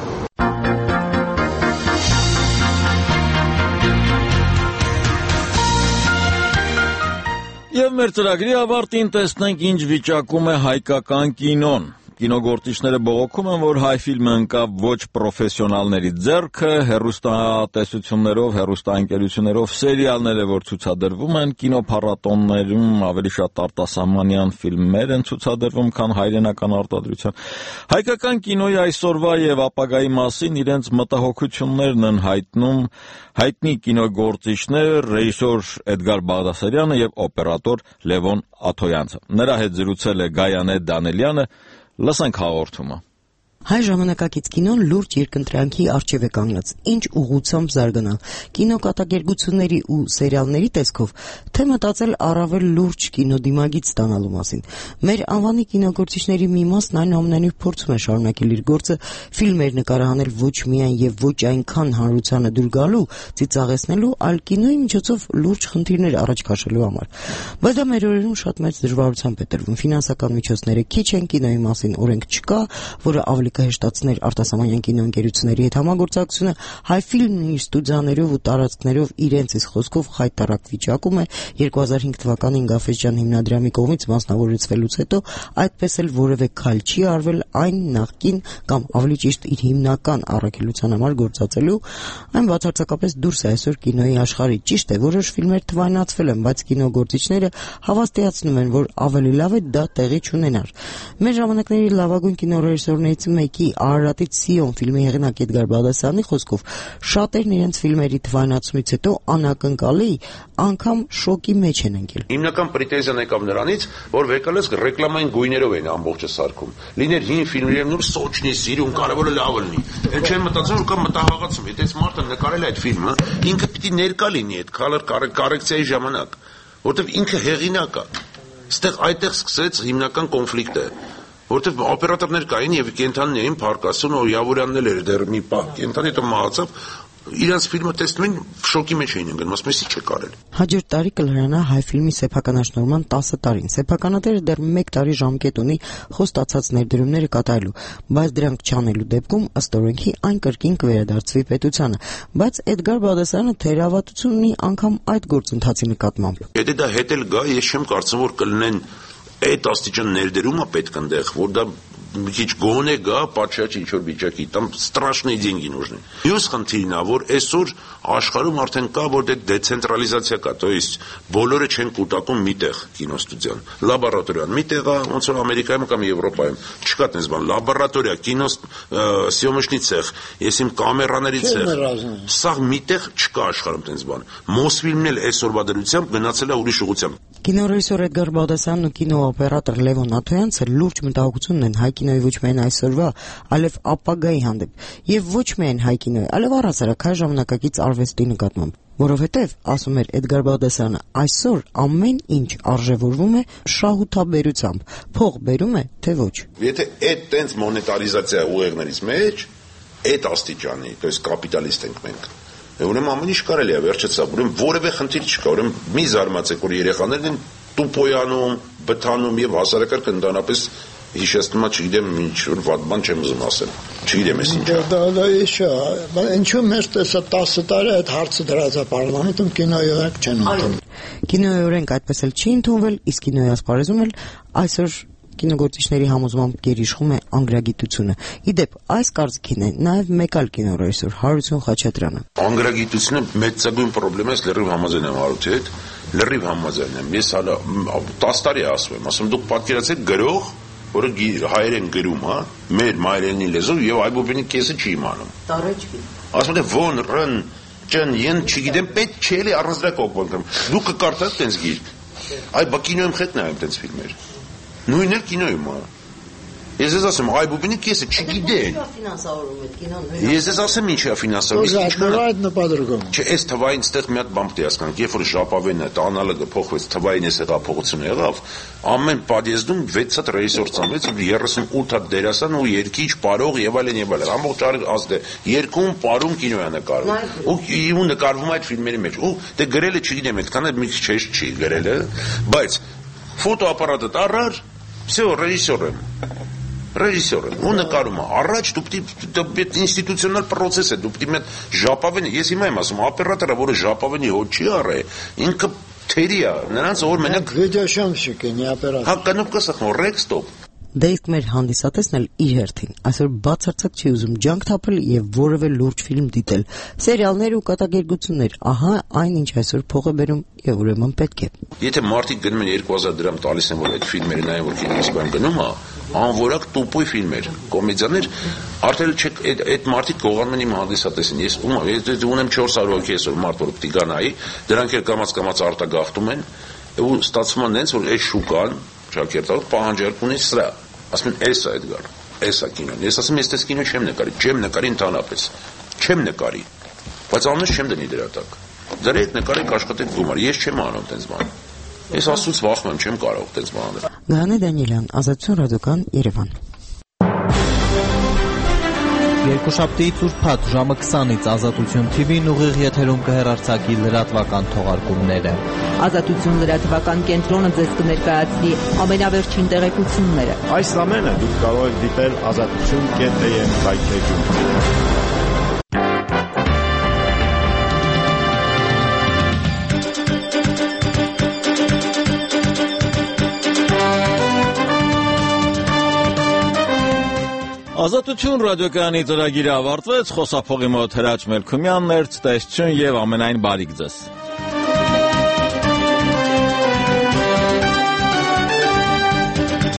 Եվ մեր ծրագրի ավարտին տեսնենք ինչ վիճակում է հայկական կինոն։ Կինոգործիչները բողոքում են, որ հայ ֆիլմը ընկավ ոչ պրոֆեսիոնալների ձեռքը, հեռուստատեսություններով, հեռուստաընկերություններով սերիալները, որ ցուցադրվում են կինոփառատոներում, ավելի շատ արտասահմանյան ֆիլմեր են ցուցադրվում, քան հայրենական արտադրության։ Հայկական կինոյի այսօրվա եւ ապագայի մասին իրենց մտահոգություններն են հայտնում հայտնի կինոգործիչներ ռեժիսոր Էդգար Բաղդասարյանը եւ օպերատոր Լևոն Աթոյանցը։ Նրա հետ զրուցել է Գայանե Դանելյանը։ Լսենք հաղորդումը։ Հայ ժամանակակից կինոն լուրջ երկընտրանքի առջև է կանգնած, ինչ ուղղությամբ զարգանալ, կինոկատակերգությունների ու սերիալների տեսքով, թե մտածել առավել լուրջ կինոդիմագիծ ստանալու մասին։ Մեր անվանի կինոգործիչների մի մասն այնուամենայնիվ փորձում է շարունակել իր գործը ֆիլմեր նկարահանել ոչ միայն եւ ոչ այնքան հանրությանը դուր գալու, ծիծաղեցնելու, այլ կինոյի միջոցով լուրջ խնդիրներ առաջ քաշելու համար։ Բայց դա մեր օրերում շատ մեծ դժվարությամբ է տրվում, ֆինանսական միջոցները քիչ են, կինոյի մասին օրենք չկա, որը ավելի կհեշտացներ արտասահմանյան կինոընկերությունների հետ համագործակցությունը, հայ ֆիլմն իր ստուդիաներով ու տարածքներով իրենց իսկ խոսքով խայտարակ վիճակում է երկու հազար հինգ թվականին Գաֆէսջան հիմնադրամի կողմից մասնավորեցվելուց հետո այդպես էլ որևէ քայլ չի արվել այն նախկին կամ ավելի ճիշտ իր հիմնական առաքելության համար գործածելու, այն բացարձակապես դուրս է այսօր կինոյի աշխարհի։ Ճիշտ է, որոշ ֆիլմեր թվայնացվել են, բայց կինոգործիչները հավաստիացնում են, որ ավելի լավ է դա տեղի չունենար։ Մեր ժամանակների լավագույն կինոռեժիսորներից մեկի Արարատից Սիոն ֆիլմի հեղինակ Էդգար Բաղդասարյանի խոսքով շատերն իրենց ֆիլմերի թվայնացումից հետո անակնկալի անգամ շոկի մեջ են ընկել։ Հիմնական պրետենզիան եկավ նրանից, որ վեկալես ռեկլամային գույներով են ամբողջը սարքում։ Լիներ հին ֆիլմերով նոր սոճնի, սիրուն, կարևորը լավ լինի։ Էն չեն մտածում, որ կա մտահաղացում։ Եթե այս մարդը նկարել է այդ ֆիլմը, ինքը պիտի ներկա լինի այդ color correction-ի ժամանակ, որովհետև ինքը հեղինակ է։ Այստեղ այդտեղ սկսեց հիմնական կոնֆլիկտը, որտեվ օպերատորներ կային եւ կենթանիներին փարկասուն ու Յավորյանն էր դեռ մի պահ կենթանի հետո մահացավ, իրենց ֆիլմը տեսնում են շոկի մեջ էին ընկնում, ասում էսի չէ կարել։ Հաջորդ տարի կլրանա հայ ֆիլմի սեփականաշնորհման տասը տարին։ Սեփականատերը դեռ մեկ տարի ժամկետ ունի խոստացած ներդրումները կատարելու, բայց դրանք չանելու դեպքում ըստ օրենքի այն կրկին կվերադարձվի պետությանը։ Բայց Էդգար Բաղդասարյանը թերավատություն ունի անգամ այդ գործընթացի նկատմամբ։ Եթե դա հետ էլ գա, ես չեմ կարծում, որ կլինեն այդ աստիճան ներդրումը պետք ընդեղ, որ դա մի քիչ գոնե գա, պատշաճ ինչ-որ վիճակի, там страшные деньги нужны։ Մյուս խնդիրն է, որ այսօր աշխարհում արդեն կա, որ դե դեցենտրալիզացիա կա, то есть բոլորը չեն կուտակում միտեղ կինոստուդիան։ Լաբորատորիան միտեղ է, ոնց որ Ամերիկայում կամ Եվրոպայում չկա տես բան, լաբորատորիա, կինո սյոմոչնի ցեխ, ես իմ կամերաների ցեխ։ Սա միտեղ չկա աշխարհում տես բան։ Մոսֆիլմն էլ այսօրվա դրությամբ գնացել է ուրիշ ուղղությամբ։ Կինոռեժիսոր Էդգար Բաղդասարյանն ու կինոօպերատոր Լևոն Աթոյանցը լուրջ մտահոգություն ունեն հայ կինոյի ոչ միայն այսօրվա, այլև ապագայի հանդեպ, եւ ոչ միայն հայ կինոյի, այլև առհասարակ հայ ժամանակակից արվեստի նկատմամբ, որովհետեւ, ասում էր Էդգար Բաղդասարյանը, այսօր ամեն ինչ արժևորվում է շահութաբերությամբ, փող բերում է, թե ոչ։ Եթե այդ տենց մոնետարիզացիա ուղեղներից մեջ, այդ աստիճանի, то есть կապիտալիստ ենք մենք։ Ուրեմն ամեն ինչ կարելի է վերջացա, ուրեմն որևէ խնդիր չկա, ուրեմն մի զարմացեք, որ երեխաներն են տուպոյանում, բթանում եւ հասարակական ընդանրապես հիշեցնում եմ, չգիտեմ, ինչ որ վատ բան չեմ ուզում ասել։ Չգիտեմ ես ինչա։ Դա դա էշա, բայց ինչու մեր տեսա տասը տարի այդ հարցը դրած է պարլամենտում կինոյի օրենք չեն ընդունել։ Կինոյի օրենք այդպես էլ չի ընդունվել, իսկ կինոյի ասպարեզում էլ այսօր կինոգործիչների համոզմամբ գերիշխում է անգրագիտությունը։ Իդեպ, այս կարծիքին է նաև մեկ այլ կինոռեժիսոր Հարություն Խաչատրյանը։ Անգրագիտությունը մեծագույն խնդրեմ է, լրիվ համաձայն եմ Հարութի հետ, լրիվ համաձայն եմ։ Ես հələ տասը տարի ասում եմ, ասում դուք պատկերացրեք գրող, որը հայերեն գրում, հա, մեր մայրենի լեզվով եւ Այբուբենի կեսը չի իմանում։ Տարեջվի։ Ասում եմ ո՞ն ռն ջն ին չգիտեմ պետք չէ էլի առանց դրա կողմնակամ։ Դուք կկարդաք տենց գիրք։ Այ բա կինոյում խետ նայեմ տենց ֆիլմեր։ Նույնն էլ կինոյում է։ Ես ես ասեմ Այբուբենի կեսը չգիտեն։ Ֆինանսավորում է կինոն։ Ես ես ասեմ ինչի է ֆինանսավորում։ Իսկ ինչքան այդ նպատակում։ Չէ, այս թվային ստեղ մի հատ բան պետք է հասկանանք, երբ որ ժապավենը տանալը փոխվեց, թվային էս հեղափոխությունը եղավ, ամեն պադեզդում վեց հատ ռեժիսոր ծնվեց, երեսունութ հատ դերասան ու երկիչ, պարող եւ այլն եւ այլն։ Ամբողջ ազգը երկում պարում կինո է նկարում։ Ու ու նկարվում այդ ֆիլմերի մեջ։ Ու դե գրելը չգիտեմ, այդքան էլ մի քիչ չի գրելը, բայց ֆոտոապարատը տարար, всё, ռեժիսոր եմ։ Ռեժիսորը ու նկարում է առաջ դու պետք ինստիտուցիոնալ process է դու պետք ժապավենը ես հիմա եմ ասում օպերատորը որը ժապավենի հոտ չի առե ինքը թերի է նրանց որ մենակ Videosyomщики не оператор հա կնոպկա սախո ռեքստոպ Դե իսկ մեր հանդիսատեսն էլ իր հերթին այսօր բացարձակ չի ուզում ջանք թափել եւ որևէ լուրջ ֆիլմ դիտել սերիալներ ու կատակերգություններ ահա այն ինչ այսօր փող է բերում եւ ուրեմն պետք է Եթե մարդիկ գնում են երկու հազար դրամ տալիս են որ այդ ֆիլմերը նայեն որ կինոյի գնում է անորակ տուպույ ֆիլմեր կոմեդիաներ արդեն չեք այդ այդ մարդիկ գողանում են իմ հանդիսատեսին ես ունեմ չորս հարյուր հոգի այսօր մարդ որ պիտի գանայի դրանք էլ կամած կամած արտագաղթում են ու ստացվում է նենց որ այս շուկան ճակերտով պահանջարկ ունի սրա ասում են էս է Էդգար էս է կինոն ես ասում ես դες կինո չեմ նկարի չեմ նկարի ընդհանրապես չեմ նկարի բայց անունս չեմ դնի դրա տակ դրեք նկարեք աշխատեք գումար ես չեմ անում տենց բան ես ասուց վախում եմ չեմ կարող տենց բան անել Գարանե Դանիելյան Ազատություն ռադիոկան Երևան Երկուշաբթիից ուրբաթ ժամը քսանից Ազատություն Թի Վին ուղիղ եթերում կհեռարձակի լրատվական թողարկումները։ Ազատություն լրատվական կենտրոնը ձեզ կներկայացնի ամենավերջին տեղեկությունները։ Այս ամենը դուք կարող եք դիտել ազատություն կետ է եմ վայթեջում։ Ազատություն ռադիոկայանի ծրագիրը ավարտվեց, խոսափողի մոտ Հրաչ Մելքումյանն էր, ցտեսություն եւ ամենայն բարիք ձեզ։